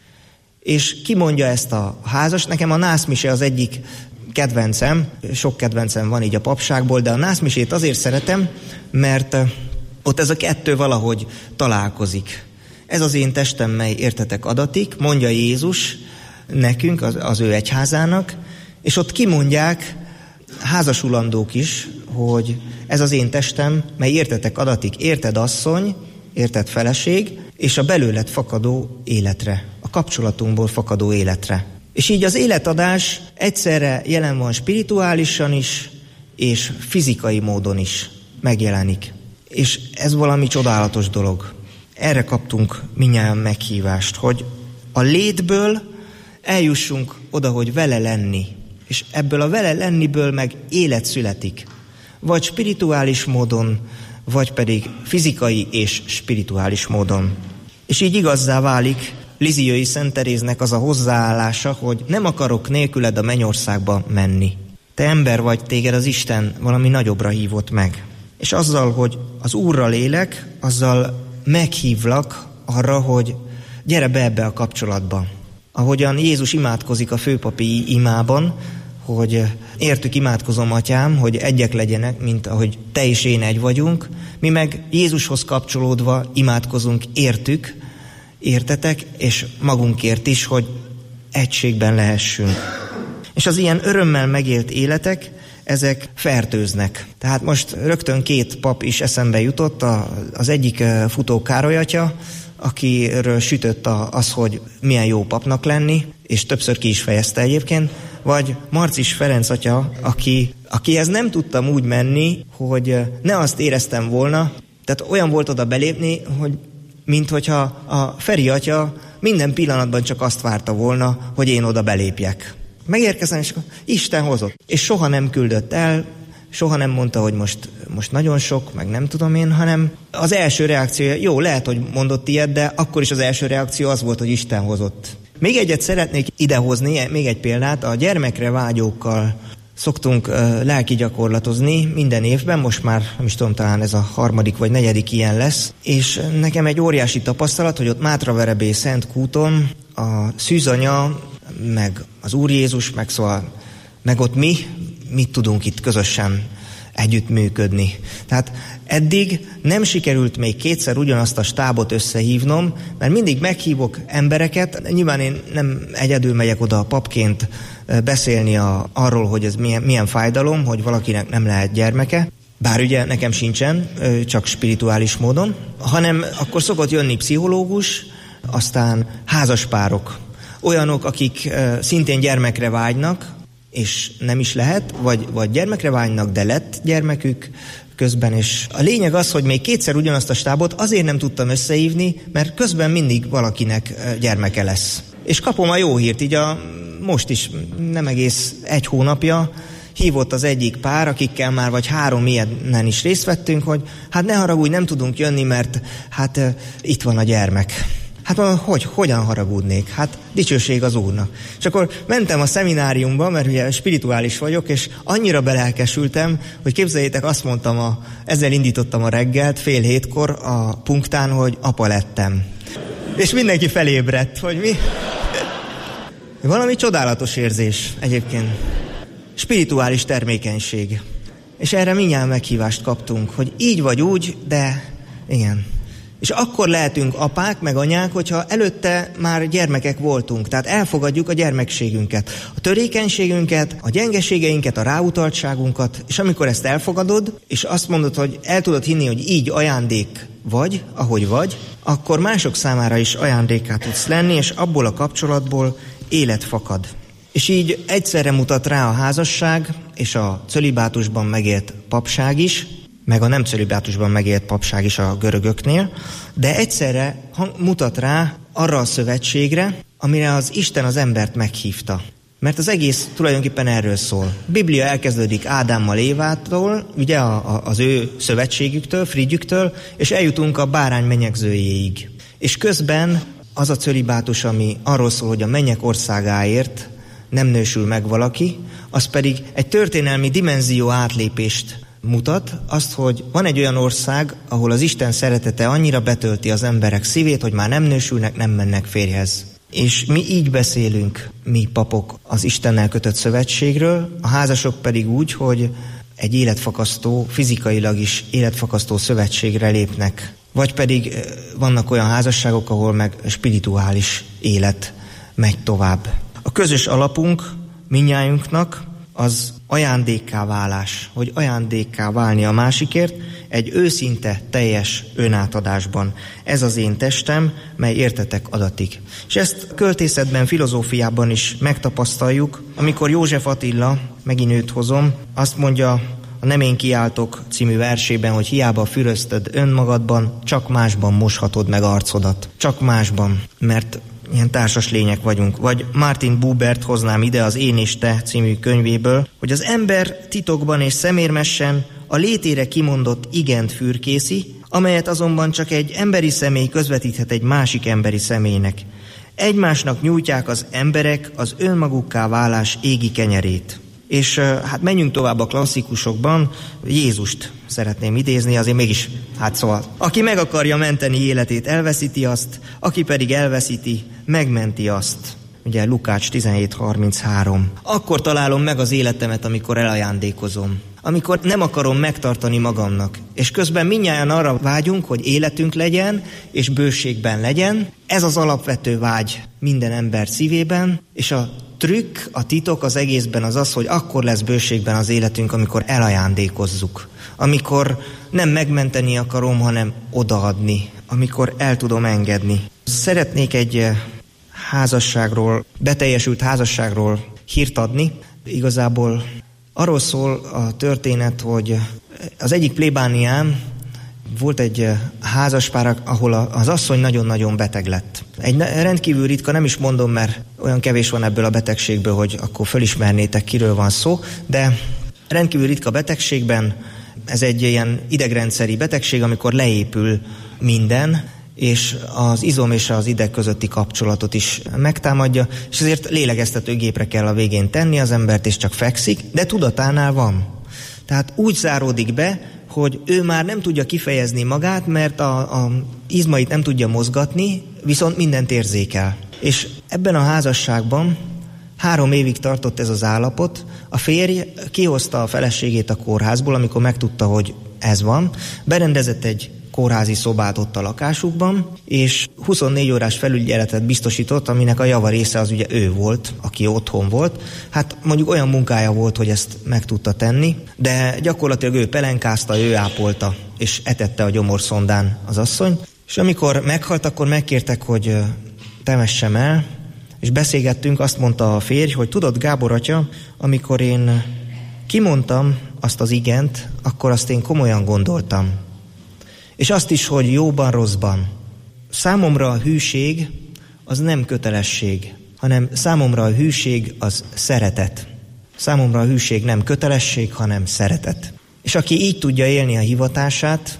És ki mondja ezt a házas? Nekem a nászmise az egyik kedvencem, sok kedvencem van így a papságból, de a nászmisét azért szeretem, mert ott ez a kettő valahogy találkozik. Ez az én testem, mely értetek adatik, mondja Jézus nekünk, az, az ő egyházának, és ott kimondják házasulandók is, hogy ez az én testem, mely értetek adatik, érted asszony, érted feleség, és a belőled fakadó életre, a kapcsolatunkból fakadó életre. És így az életadás egyszerre jelen van spirituálisan is, és fizikai módon is megjelenik. És ez valami csodálatos dolog. Erre kaptunk mindnyájan meghívást, hogy a létből eljussunk oda, hogy vele lenni. És ebből a vele lenniből meg élet születik. Vagy spirituális módon, vagy pedig fizikai és spirituális módon. És így igazzá válik Lisieux-i Szent Teréznek az a hozzáállása, hogy nem akarok nélküled a mennyországba menni. Te ember vagy, téged az Isten valami nagyobbra hívott meg. És azzal, hogy az Úrral élek, azzal meghívlak arra, hogy gyere be ebbe a kapcsolatba. Ahogyan Jézus imádkozik a főpapi imában, hogy értük imádkozom, atyám, hogy egyek legyenek, mint ahogy te és én egy vagyunk. Mi meg Jézushoz kapcsolódva imádkozunk, értük, értetek, és magunkért is, hogy egységben lehessünk. És az ilyen örömmel megélt életek, ezek fertőznek. Tehát most rögtön két pap is eszembe jutott, az egyik Futó Károly atya, akiről sütött az, hogy milyen jó papnak lenni, és többször ki is fejezte egyébként, vagy Marcis Ferenc atya, aki, akihez nem tudtam úgy menni, hogy ne azt éreztem volna, tehát olyan volt oda belépni, hogy minthogyha a Feri atya minden pillanatban csak azt várta volna, hogy én oda belépjek. Megérkezem, és Isten hozott. És soha nem küldött el, soha nem mondta, hogy most, most nagyon sok, meg nem tudom én, hanem az első reakciója, jó, lehet, hogy mondott ilyet, de akkor is az első reakció az volt, hogy Isten hozott. Még egyet szeretnék idehozni, még egy példát, a gyermekre vágyókkal szoktunk uh, lelki gyakorlatozni minden évben, most már nem is tudom, talán ez a harmadik vagy negyedik ilyen lesz, és nekem egy óriási tapasztalat, hogy ott Mátraverebé Szent Kúton a szűzanya, meg az Úr Jézus, meg szóval, meg ott mi, mit tudunk itt közösen együttműködni. Tehát eddig nem sikerült még kétszer ugyanazt a stábot összehívnom, mert mindig meghívok embereket, nyilván én nem egyedül megyek oda papként beszélni a, arról, hogy ez milyen, milyen fájdalom, hogy valakinek nem lehet gyermeke, bár ugye nekem sincsen, csak spirituális módon, hanem akkor szokott jönni pszichológus, aztán házaspárok, olyanok, akik szintén gyermekre vágynak, és nem is lehet, vagy, vagy gyermekre vágynak, de lett gyermekük közben. És a lényeg az, hogy még kétszer ugyanazt a stábot azért nem tudtam összehívni, mert közben mindig valakinek gyermeke lesz. És kapom a jó hírt, így a, most is nem egész egy hónapja hívott az egyik pár, akikkel már vagy három ilyenen is részt vettünk, hogy hát ne haragudj, nem tudunk jönni, mert hát uh, itt van a gyermek. Hát hogy, hogyan haragudnék? Hát dicsőség az Úrnak. És akkor mentem a szemináriumba, mert ugye spirituális vagyok, és annyira belelkesültem, hogy képzeljétek, azt mondtam, a, ezzel indítottam a reggelt, fél hétkor a punktán, hogy apa lettem. És mindenki felébredt, hogy mi? Valami csodálatos érzés egyébként. Spirituális termékenység. És erre mindjárt meghívást kaptunk, hogy így vagy úgy, de igen, És akkor lehetünk apák meg anyák, hogyha előtte már gyermekek voltunk. Tehát elfogadjuk a gyermekségünket, a törékenységünket, a gyengeségeinket, a ráutaltságunkat, és amikor ezt elfogadod, és azt mondod, hogy el tudod hinni, hogy így ajándék vagy, ahogy vagy, akkor mások számára is ajándékká tudsz lenni, és abból a kapcsolatból élet fakad. És így egyszerre mutat rá a házasság és a cölibátusban megélt papság is, meg a nem cölibátusban megélt papság is a görögöknél, de egyszerre mutat rá arra a szövetségre, amire az Isten az embert meghívta. Mert az egész tulajdonképpen erről szól. A Biblia elkezdődik Ádámmal, Évától, ugye a, a, az ő szövetségüktől, frigyüktől, és eljutunk a bárány menyegzőjéig. És közben az a cölibátus, ami arról szól, hogy a mennyek országáért nem nősül meg valaki, az pedig egy történelmi dimenzió átlépést mutat, azt, hogy van egy olyan ország, ahol az Isten szeretete annyira betölti az emberek szívét, hogy már nem nősülnek, nem mennek férjhez. És mi így beszélünk, mi papok, az Istennel kötött szövetségről, a házasok pedig úgy, hogy egy életfakasztó, fizikailag is életfakasztó szövetségre lépnek. Vagy pedig vannak olyan házasságok, ahol meg spirituális élet megy tovább. A közös alapunk mindnyájunknak az ajándékká válás, hogy ajándékká válni a másikért egy őszinte, teljes önátadásban. Ez az én testem, mely értetek adatik. És ezt költészetben, filozófiában is megtapasztaljuk, amikor József Attila, megint őt hozom, azt mondja a Nem én kiáltok című versében, hogy hiába füröztöd önmagadban, csak másban moshatod meg arcodat. Csak másban, mert ilyen társas lények vagyunk. Vagy Martin Bubert hoznám ide az Én és te című könyvéből, hogy az ember titokban és szemérmesen a létére kimondott igent fürkészi, amelyet azonban csak egy emberi személy közvetíthet egy másik emberi személynek. Egymásnak nyújtják az emberek az önmagukká válás égi kenyerét. És hát menjünk tovább a klasszikusokban, Jézust szeretném idézni, azért mégis, hát szóval, aki meg akarja menteni életét, elveszíti azt, aki pedig elveszíti, megmenti azt. Ugye Lukács tizenhét harminchárom. Akkor találom meg az életemet, amikor elajándékozom. Amikor nem akarom megtartani magamnak. És közben mindnyájan arra vágyunk, hogy életünk legyen, és bőségben legyen. Ez az alapvető vágy minden ember szívében, és a trükk, a titok az egészben az az, hogy akkor lesz bőségben az életünk, amikor elajándékozzuk. Amikor nem megmenteni akarom, hanem odaadni. Amikor el tudom engedni. Szeretnék egy házasságról, beteljesült házasságról hírt adni. Igazából arról szól a történet, hogy az egyik plébánián volt egy házaspár, ahol az asszony nagyon-nagyon beteg lett. Egy rendkívül ritka, nem is mondom, mert olyan kevés van ebből a betegségből, hogy akkor fölismernétek, kiről van szó, de rendkívül ritka betegségben ez egy ilyen idegrendszeri betegség, amikor leépül minden, és az izom és az ideg közötti kapcsolatot is megtámadja, és ezért lélegeztetőgépre kell a végén tenni az embert, és csak fekszik, de tudatánál van. Tehát úgy záródik be, hogy ő már nem tudja kifejezni magát, mert a, a izmait nem tudja mozgatni, viszont mindent érzékel. És ebben a házasságban három évig tartott ez az állapot. A férj kihozta a feleségét a kórházból, amikor megtudta, hogy ez van. Berendezett egy kórházi szobát ott a lakásukban, és huszonnégy órás felügyeletet biztosított, aminek a java része az ugye ő volt, aki otthon volt. Hát mondjuk olyan munkája volt, hogy ezt meg tudta tenni, de gyakorlatilag ő pelenkázta, ő ápolta, és etette a gyomorszondán az asszony. És amikor meghalt, akkor megkértek, hogy temessem el, és beszélgettünk, azt mondta a férj, hogy tudod, Gábor atya, amikor én kimondtam azt az igent, akkor azt én komolyan gondoltam. És azt is, hogy jóban, rosszban. Számomra a hűség az nem kötelesség, hanem számomra a hűség az szeretet. Számomra a hűség nem kötelesség, hanem szeretet. És aki így tudja élni a hivatását,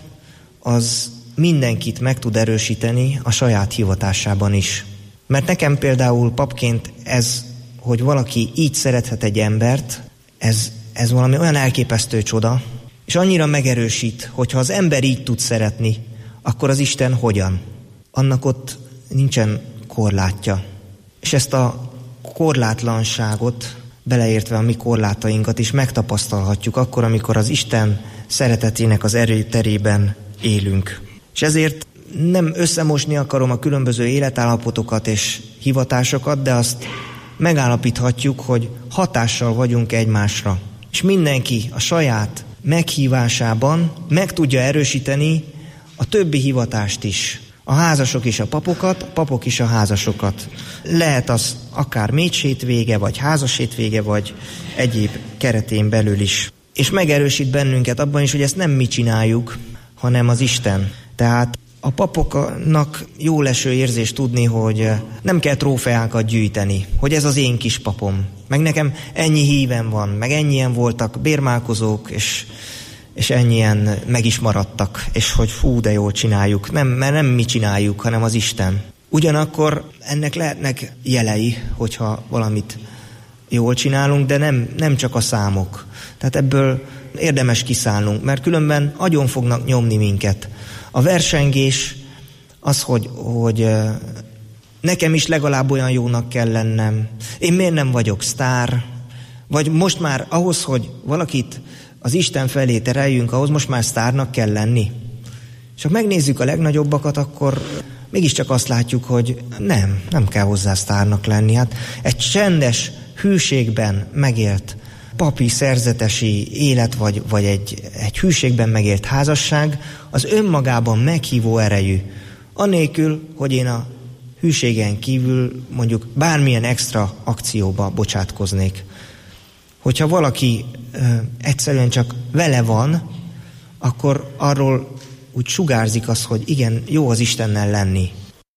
az mindenkit meg tud erősíteni a saját hivatásában is. Mert nekem például papként ez, hogy valaki így szerethet egy embert, ez, ez valami olyan elképesztő csoda, és annyira megerősít, hogyha az ember így tud szeretni, akkor az Isten hogyan? Annak ott nincsen korlátja. És ezt a korlátlanságot, beleértve a mi korlátainkat is megtapasztalhatjuk akkor, amikor az Isten szeretetének az erőterében élünk. És ezért nem összemosni akarom a különböző életállapotokat és hivatásokat, de azt megállapíthatjuk, hogy hatással vagyunk egymásra. És mindenki a saját meghívásában meg tudja erősíteni a többi hivatást is. A házasok is a papokat, a papok is a házasokat. Lehet az akár mécsétvége, vagy házassétvége, vagy egyéb keretén belül is. És megerősít bennünket abban is, hogy ezt nem mi csináljuk, hanem az Isten. Tehát a papoknak jó leső érzés tudni, hogy nem kell trófeákat gyűjteni, hogy ez az én kis papom. Meg nekem ennyi híven van, meg ennyien voltak bérmálkozók, és, és ennyien meg is maradtak, és hogy fú, de jól csináljuk. Nem, mert nem mi csináljuk, hanem az Isten. Ugyanakkor ennek lehetnek jelei, hogyha valamit jól csinálunk, de nem, nem csak a számok. Tehát ebből érdemes kiszállnunk, mert különben agyon fognak nyomni minket. A versengés az, hogy, hogy nekem is legalább olyan jónak kell lennem. Én miért nem vagyok sztár? Vagy most már ahhoz, hogy valakit az Isten felé tereljünk, ahhoz most már sztárnak kell lenni. És ha megnézzük a legnagyobbakat, akkor mégiscsak azt látjuk, hogy nem, nem kell hozzá sztárnak lenni. Hát egy csendes, hűségben megélt papi szerzetesi élet, vagy, vagy egy, egy hűségben megélt házasság, az önmagában meghívó erejű. Anélkül, hogy én a hűségen kívül mondjuk bármilyen extra akcióba bocsátkoznék. Hogyha valaki ö, egyszerűen csak vele van, akkor arról úgy sugárzik az, hogy igen, jó az Istennel lenni.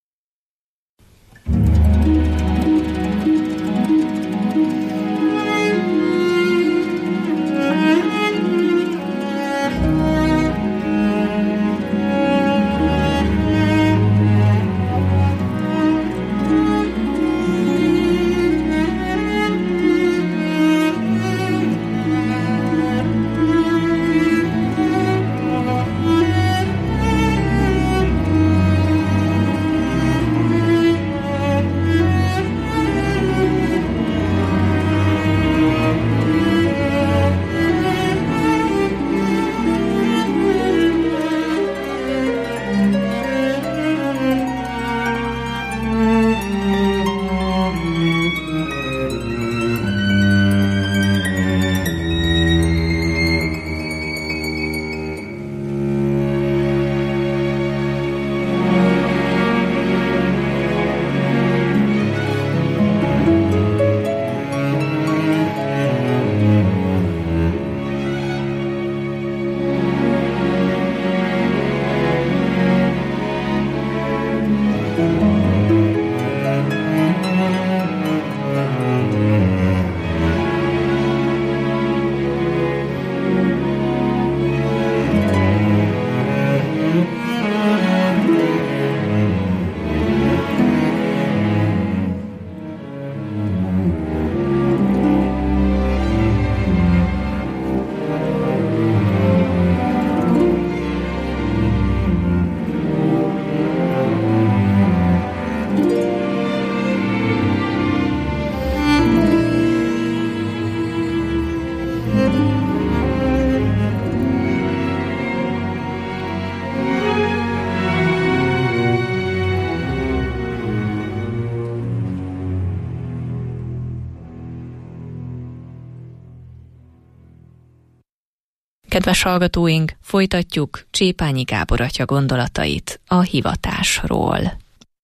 Kedves hallgatóink, folytatjuk Csépányi Gábor atya gondolatait a hivatásról.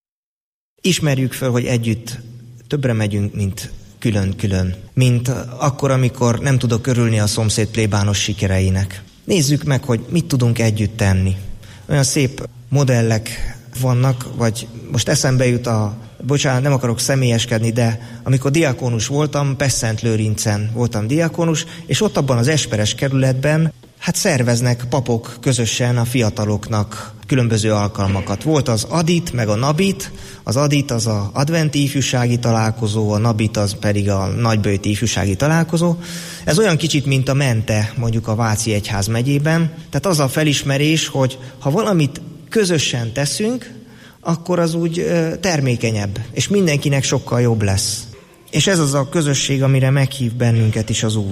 Ismerjük föl, hogy együtt többre megyünk, mint külön-külön. Mint akkor, amikor nem tudok örülni a szomszéd plébános sikereinek. Nézzük meg, hogy mit tudunk együtt tenni. Olyan szép modellek vannak, vagy most eszembe jut a, bocsánat, nem akarok személyeskedni, de amikor diákonus voltam, Pest-Szent-Lőrincen voltam diákonus, és ott abban az esperes kerületben hát szerveznek papok közösen a fiataloknak különböző alkalmakat. Volt az Adit, meg a Nabit. Az Adit az a adventi ifjúsági találkozó, a Nabit az pedig a nagyböjti ifjúsági találkozó. Ez olyan kicsit, mint a Mente, mondjuk a Váci Egyház megyében. Tehát az a felismerés, hogy ha valamit közösen teszünk, akkor az úgy termékenyebb, és mindenkinek sokkal jobb lesz. És ez az a közösség, amire meghív bennünket is az Úr.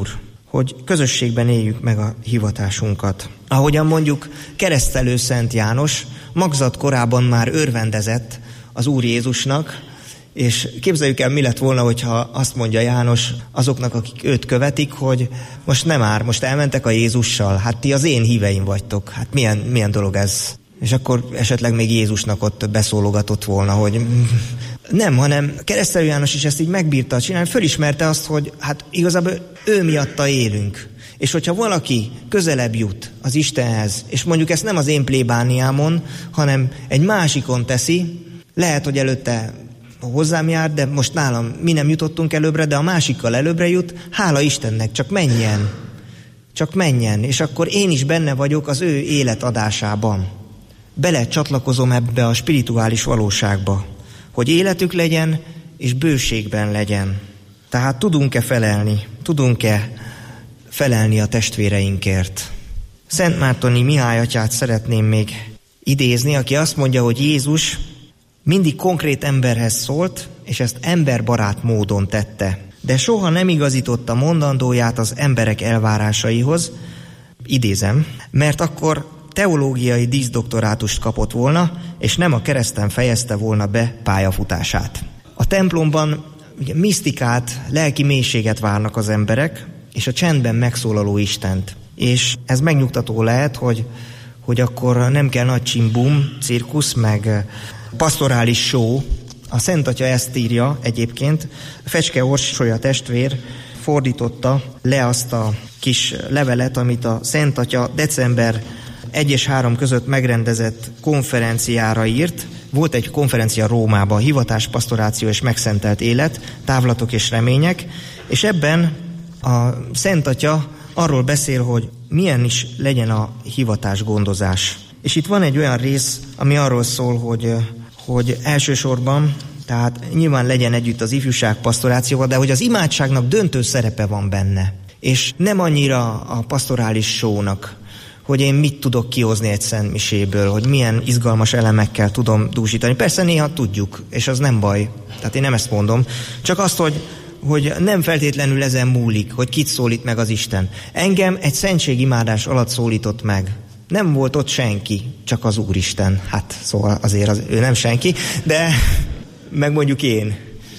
hogy közösségben éljük meg a hivatásunkat. Ahogyan mondjuk keresztelő Szent János magzat korában már örvendezett az Úr Jézusnak, és képzeljük el, mi lett volna, hogyha azt mondja János azoknak, akik őt követik, hogy most nem már, most elmentek a Jézussal, hát ti az én híveim vagytok, hát milyen, milyen dolog ez. És akkor esetleg még Jézusnak ott beszólogatott volna, hogy nem, hanem keresztelő János is ezt így megbírta csinálni, fölismerte azt, hogy hát igazából ő miatta élünk. És hogyha valaki közelebb jut az Istenhez, és mondjuk ezt nem az én plébániámon, hanem egy másikon teszi, lehet, hogy előtte hozzám jár, de most nálam mi nem jutottunk előbbre, de a másikkal előbbre jut, hála Istennek, csak menjen. Csak menjen, és akkor én is benne vagyok az ő életadásában. Bele csatlakozom ebbe a spirituális valóságba, hogy életük legyen, és bőségben legyen. Tehát tudunk-e felelni? Tudunk-e felelni a testvéreinkért? Szent Mártoni Mihály atyát szeretném még idézni, aki azt mondja, hogy Jézus mindig konkrét emberhez szólt, és ezt emberbarát módon tette. De soha nem igazította mondandóját az emberek elvárásaihoz, idézem, mert akkor teológiai díszdoktorátust kapott volna, és nem a kereszten fejezte volna be pályafutását. A templomban ugye, misztikát, lelki mélységet várnak az emberek, és a csendben megszólaló Istent. És ez megnyugtató lehet, hogy, hogy akkor nem kell nagy csimbum, cirkusz, meg pastorális show. A Szent Atya ezt írja egyébként. Fecske Orsolya testvér fordította le azt a kis levelet, amit a Szent Atya december egy és három között megrendezett konferenciára írt. Volt egy konferencia Rómában, hivatás, pastoráció és megszentelt élet, távlatok és remények, és ebben a Szent Atya arról beszél, hogy milyen is legyen a hivatás gondozás. És itt van egy olyan rész, ami arról szól, hogy, hogy elsősorban, tehát nyilván legyen együtt az ifjúság pastorációval, de hogy az imádságnak döntő szerepe van benne. És nem annyira a pastorális show-nak, hogy én mit tudok kihozni egy szentmiséből, hogy milyen izgalmas elemekkel tudom dúsítani. Persze néha tudjuk, és az nem baj. Tehát én nem ezt mondom. Csak azt, hogy, hogy nem feltétlenül ezen múlik, hogy kit szólít meg az Isten. Engem egy szentségimádás alatt szólított meg. Nem volt ott senki, csak az Úristen. Hát szóval azért az, ő nem senki, de meg mondjuk én.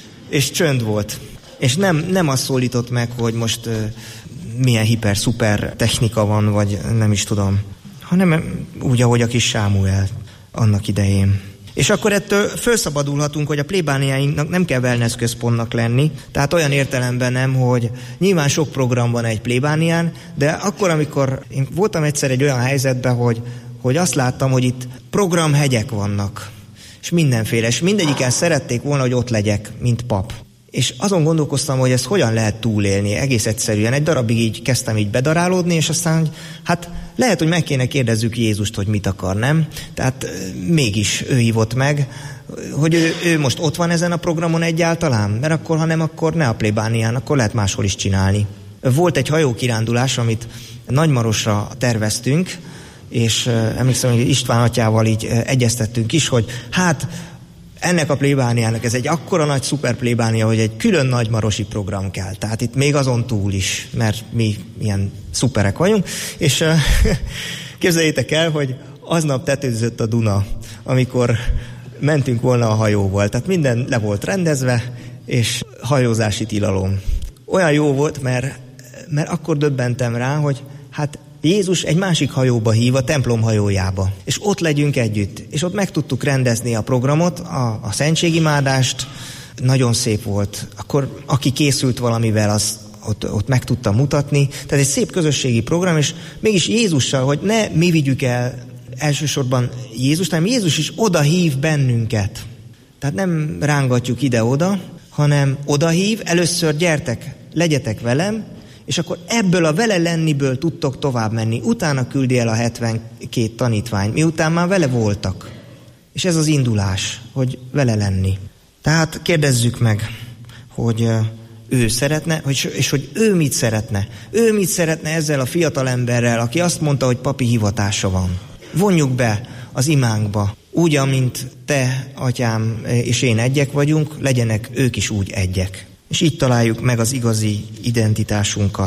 És csönd volt. És nem, nem azt szólított meg, hogy most uh, milyen hiper-szuper technika van, vagy nem is tudom. Hanem úgy, ahogy a kis Sámuel annak idején. És akkor ettől felszabadulhatunk, hogy a plébániáinknak nem kell wellness központnak lenni, tehát olyan értelemben nem, hogy nyilván sok program van egy plébánián, de akkor, amikor én voltam egyszer egy olyan helyzetben, hogy, hogy azt láttam, hogy itt programhegyek vannak, és mindenféle, és mindegyiken szerették volna, hogy ott legyek, mint pap. És azon gondolkoztam, hogy ezt hogyan lehet túlélni, egész egyszerűen. Egy darabig így kezdtem így bedarálódni, és aztán, hát lehet, hogy meg kéne kérdezzük Jézust, hogy mit akar, nem? Tehát mégis ő hívott meg, hogy ő, ő most ott van ezen a programon egyáltalán, mert akkor, ha nem, akkor ne a plébánián, akkor lehet máshol is csinálni. Volt egy hajókirándulás, amit Nagymarosra terveztünk, és emlékszem, hogy István atyával így egyeztettünk is, hogy hát ennek a plébániának ez egy akkora nagy szuper plébánia, hogy egy külön nagymarosi program kell. Tehát itt még azon túl is, mert mi ilyen szuperek vagyunk. És uh, képzeljétek el, hogy aznap tetőzött a Duna, amikor mentünk volna a hajóval. Tehát minden le volt rendezve, és hajózási tilalom. Olyan jó volt, mert, mert akkor döbbentem rá, hogy hát Jézus egy másik hajóba hív, a templom hajójába, és ott legyünk együtt. És ott meg tudtuk rendezni a programot, a, a szentségimádást, nagyon szép volt. Akkor aki készült valamivel, az ott, ott meg tudta mutatni. Tehát egy szép közösségi program, és mégis Jézussal, hogy ne mi vigyük el elsősorban Jézust, hanem Jézus is oda hív bennünket. Tehát nem rángatjuk ide-oda, hanem oda hív, először gyertek, legyetek velem, és akkor ebből a vele lenniből tudtok tovább menni. Utána küldi el a hetvenkét tanítvány, miután már vele voltak. És ez az indulás, hogy vele lenni. Tehát kérdezzük meg, hogy ő szeretne, és hogy ő mit szeretne. Ő mit szeretne ezzel a fiatal emberrel, aki azt mondta, hogy papi hivatása van. Vonjuk be az imánkba. Úgy, amint te, atyám és én egyek vagyunk, legyenek ők is úgy egyek. És így találjuk meg az igazi identitásunkat.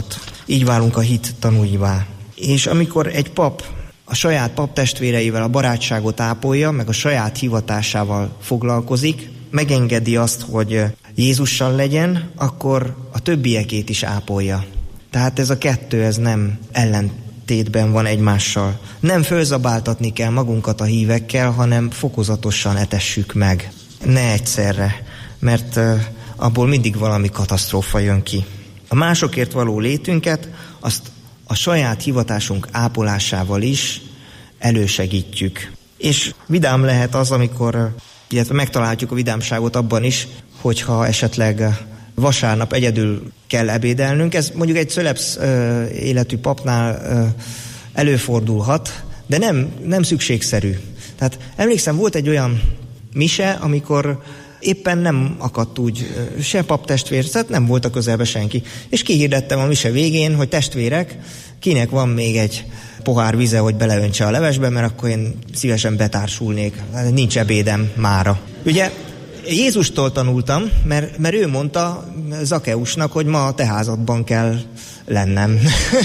így válunk a hit tanúivá. És amikor egy pap a saját paptestvéreivel a barátságot ápolja, meg a saját hivatásával foglalkozik, megengedi azt, hogy Jézussal legyen, akkor a többiekét is ápolja. Tehát ez a kettő, ez nem ellentétben van egymással. Nem fölzabáltatni kell magunkat a hívekkel, hanem fokozatosan etessük meg. Ne egyszerre, mert abból mindig valami katasztrófa jön ki. A másokért való létünket, azt a saját hivatásunk ápolásával is elősegítjük. És vidám lehet az, amikor, illetve megtaláljuk a vidámságot abban is, hogyha esetleg vasárnap egyedül kell ebédelnünk. Ez mondjuk egy szölepsz életű papnál előfordulhat, de nem, nem szükségszerű. Tehát emlékszem, volt egy olyan mise, amikor éppen nem akadt úgy se paptestvér, tehát nem volt a közelben senki. És kihirdettem a mise végén, hogy testvérek, kinek van még egy pohár vize, hogy beleöntse a levesbe, mert akkor én szívesen betársulnék. Nincs ebédem mára. Ugye Jézustól tanultam, mert, mert ő mondta Zakeusnak, hogy ma a te házadban kell lennem.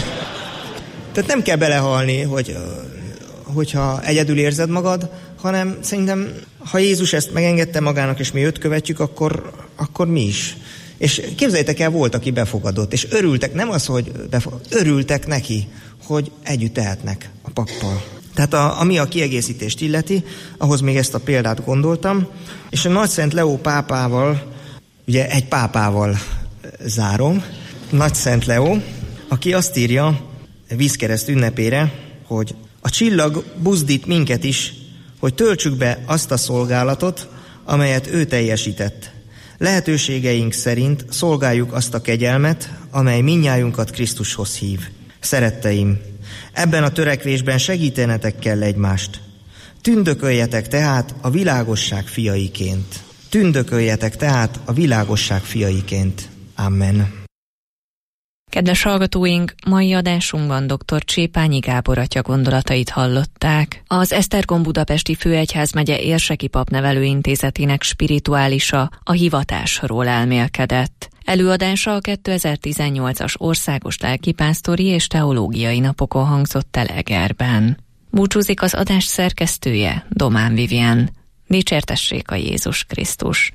Tehát nem kell belehalni, hogy, hogyha egyedül érzed magad, hanem szerintem, ha Jézus ezt megengedte magának, és mi őt követjük, akkor, akkor mi is. És képzeljétek el, volt, aki befogadott, és örültek, nem az, hogy befogadott, örültek neki, hogy együtt tehetnek a pappal. Tehát a, ami a kiegészítést illeti, ahhoz még ezt a példát gondoltam, és a Nagyszent Leó pápával, ugye egy pápával zárom, Nagyszent Leó, aki azt írja vízkereszt ünnepére, hogy a csillag buzdít minket is, hogy töltsük be azt a szolgálatot, amelyet ő teljesített. Lehetőségeink szerint szolgáljuk azt a kegyelmet, amely mindnyájunkat Krisztushoz hív. Szeretteim, ebben a törekvésben segítenetek kell egymást. Tündököljetek tehát a világosság fiaiként. Tündököljetek tehát a világosság fiaiként. Amen. Kedves hallgatóink, mai adásunkban dr. Csépányi Gábor atya gondolatait hallották. Az Esztergom Budapesti Főegyházmegye Érseki Papnevelőintézetének spirituálisa a hivatásról elmélkedett. Előadása a kétezer-tizennyolcas országos lelkipásztori és teológiai napokon hangzott el Egerben. Búcsúzik az adás szerkesztője, Domán Vivien. Dicsértessék a Jézus Krisztus!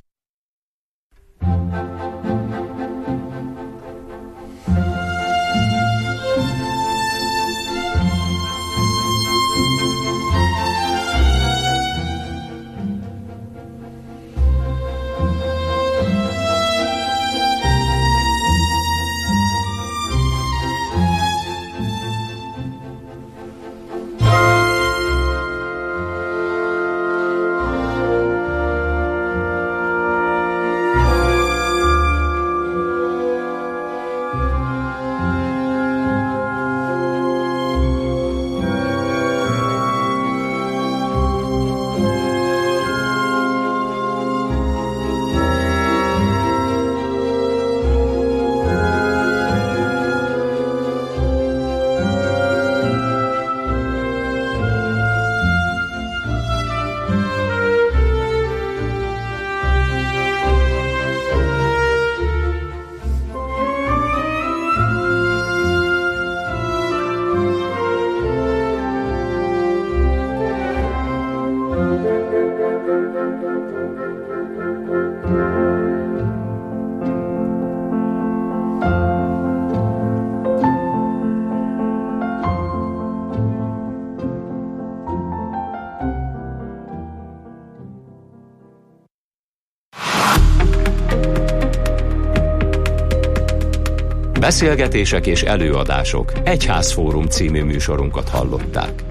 Beszélgetések és előadások Egyházfórum című műsorunkat hallották.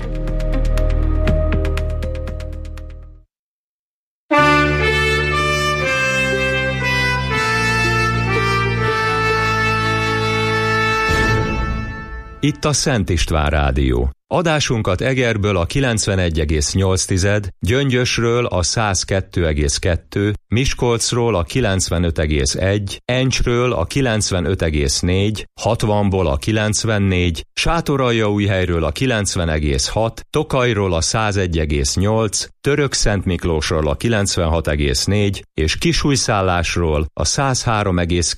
Itt a Szent István Rádió. Adásunkat Egerből a kilencvenegy egész nyolc, Gyöngyösről a száz kettő egész kettő, Miskolcról a kilencvenöt egész egy, Encsről a kilencvenöt egész négy, hatvanból a kilencvennégy, Sátoraljaújhelyről a kilencven egész hat, Tokajról a száz egy egész nyolc, Törökszentmiklósról a kilencvenhat egész négy és Kisújszállásról a száz három egész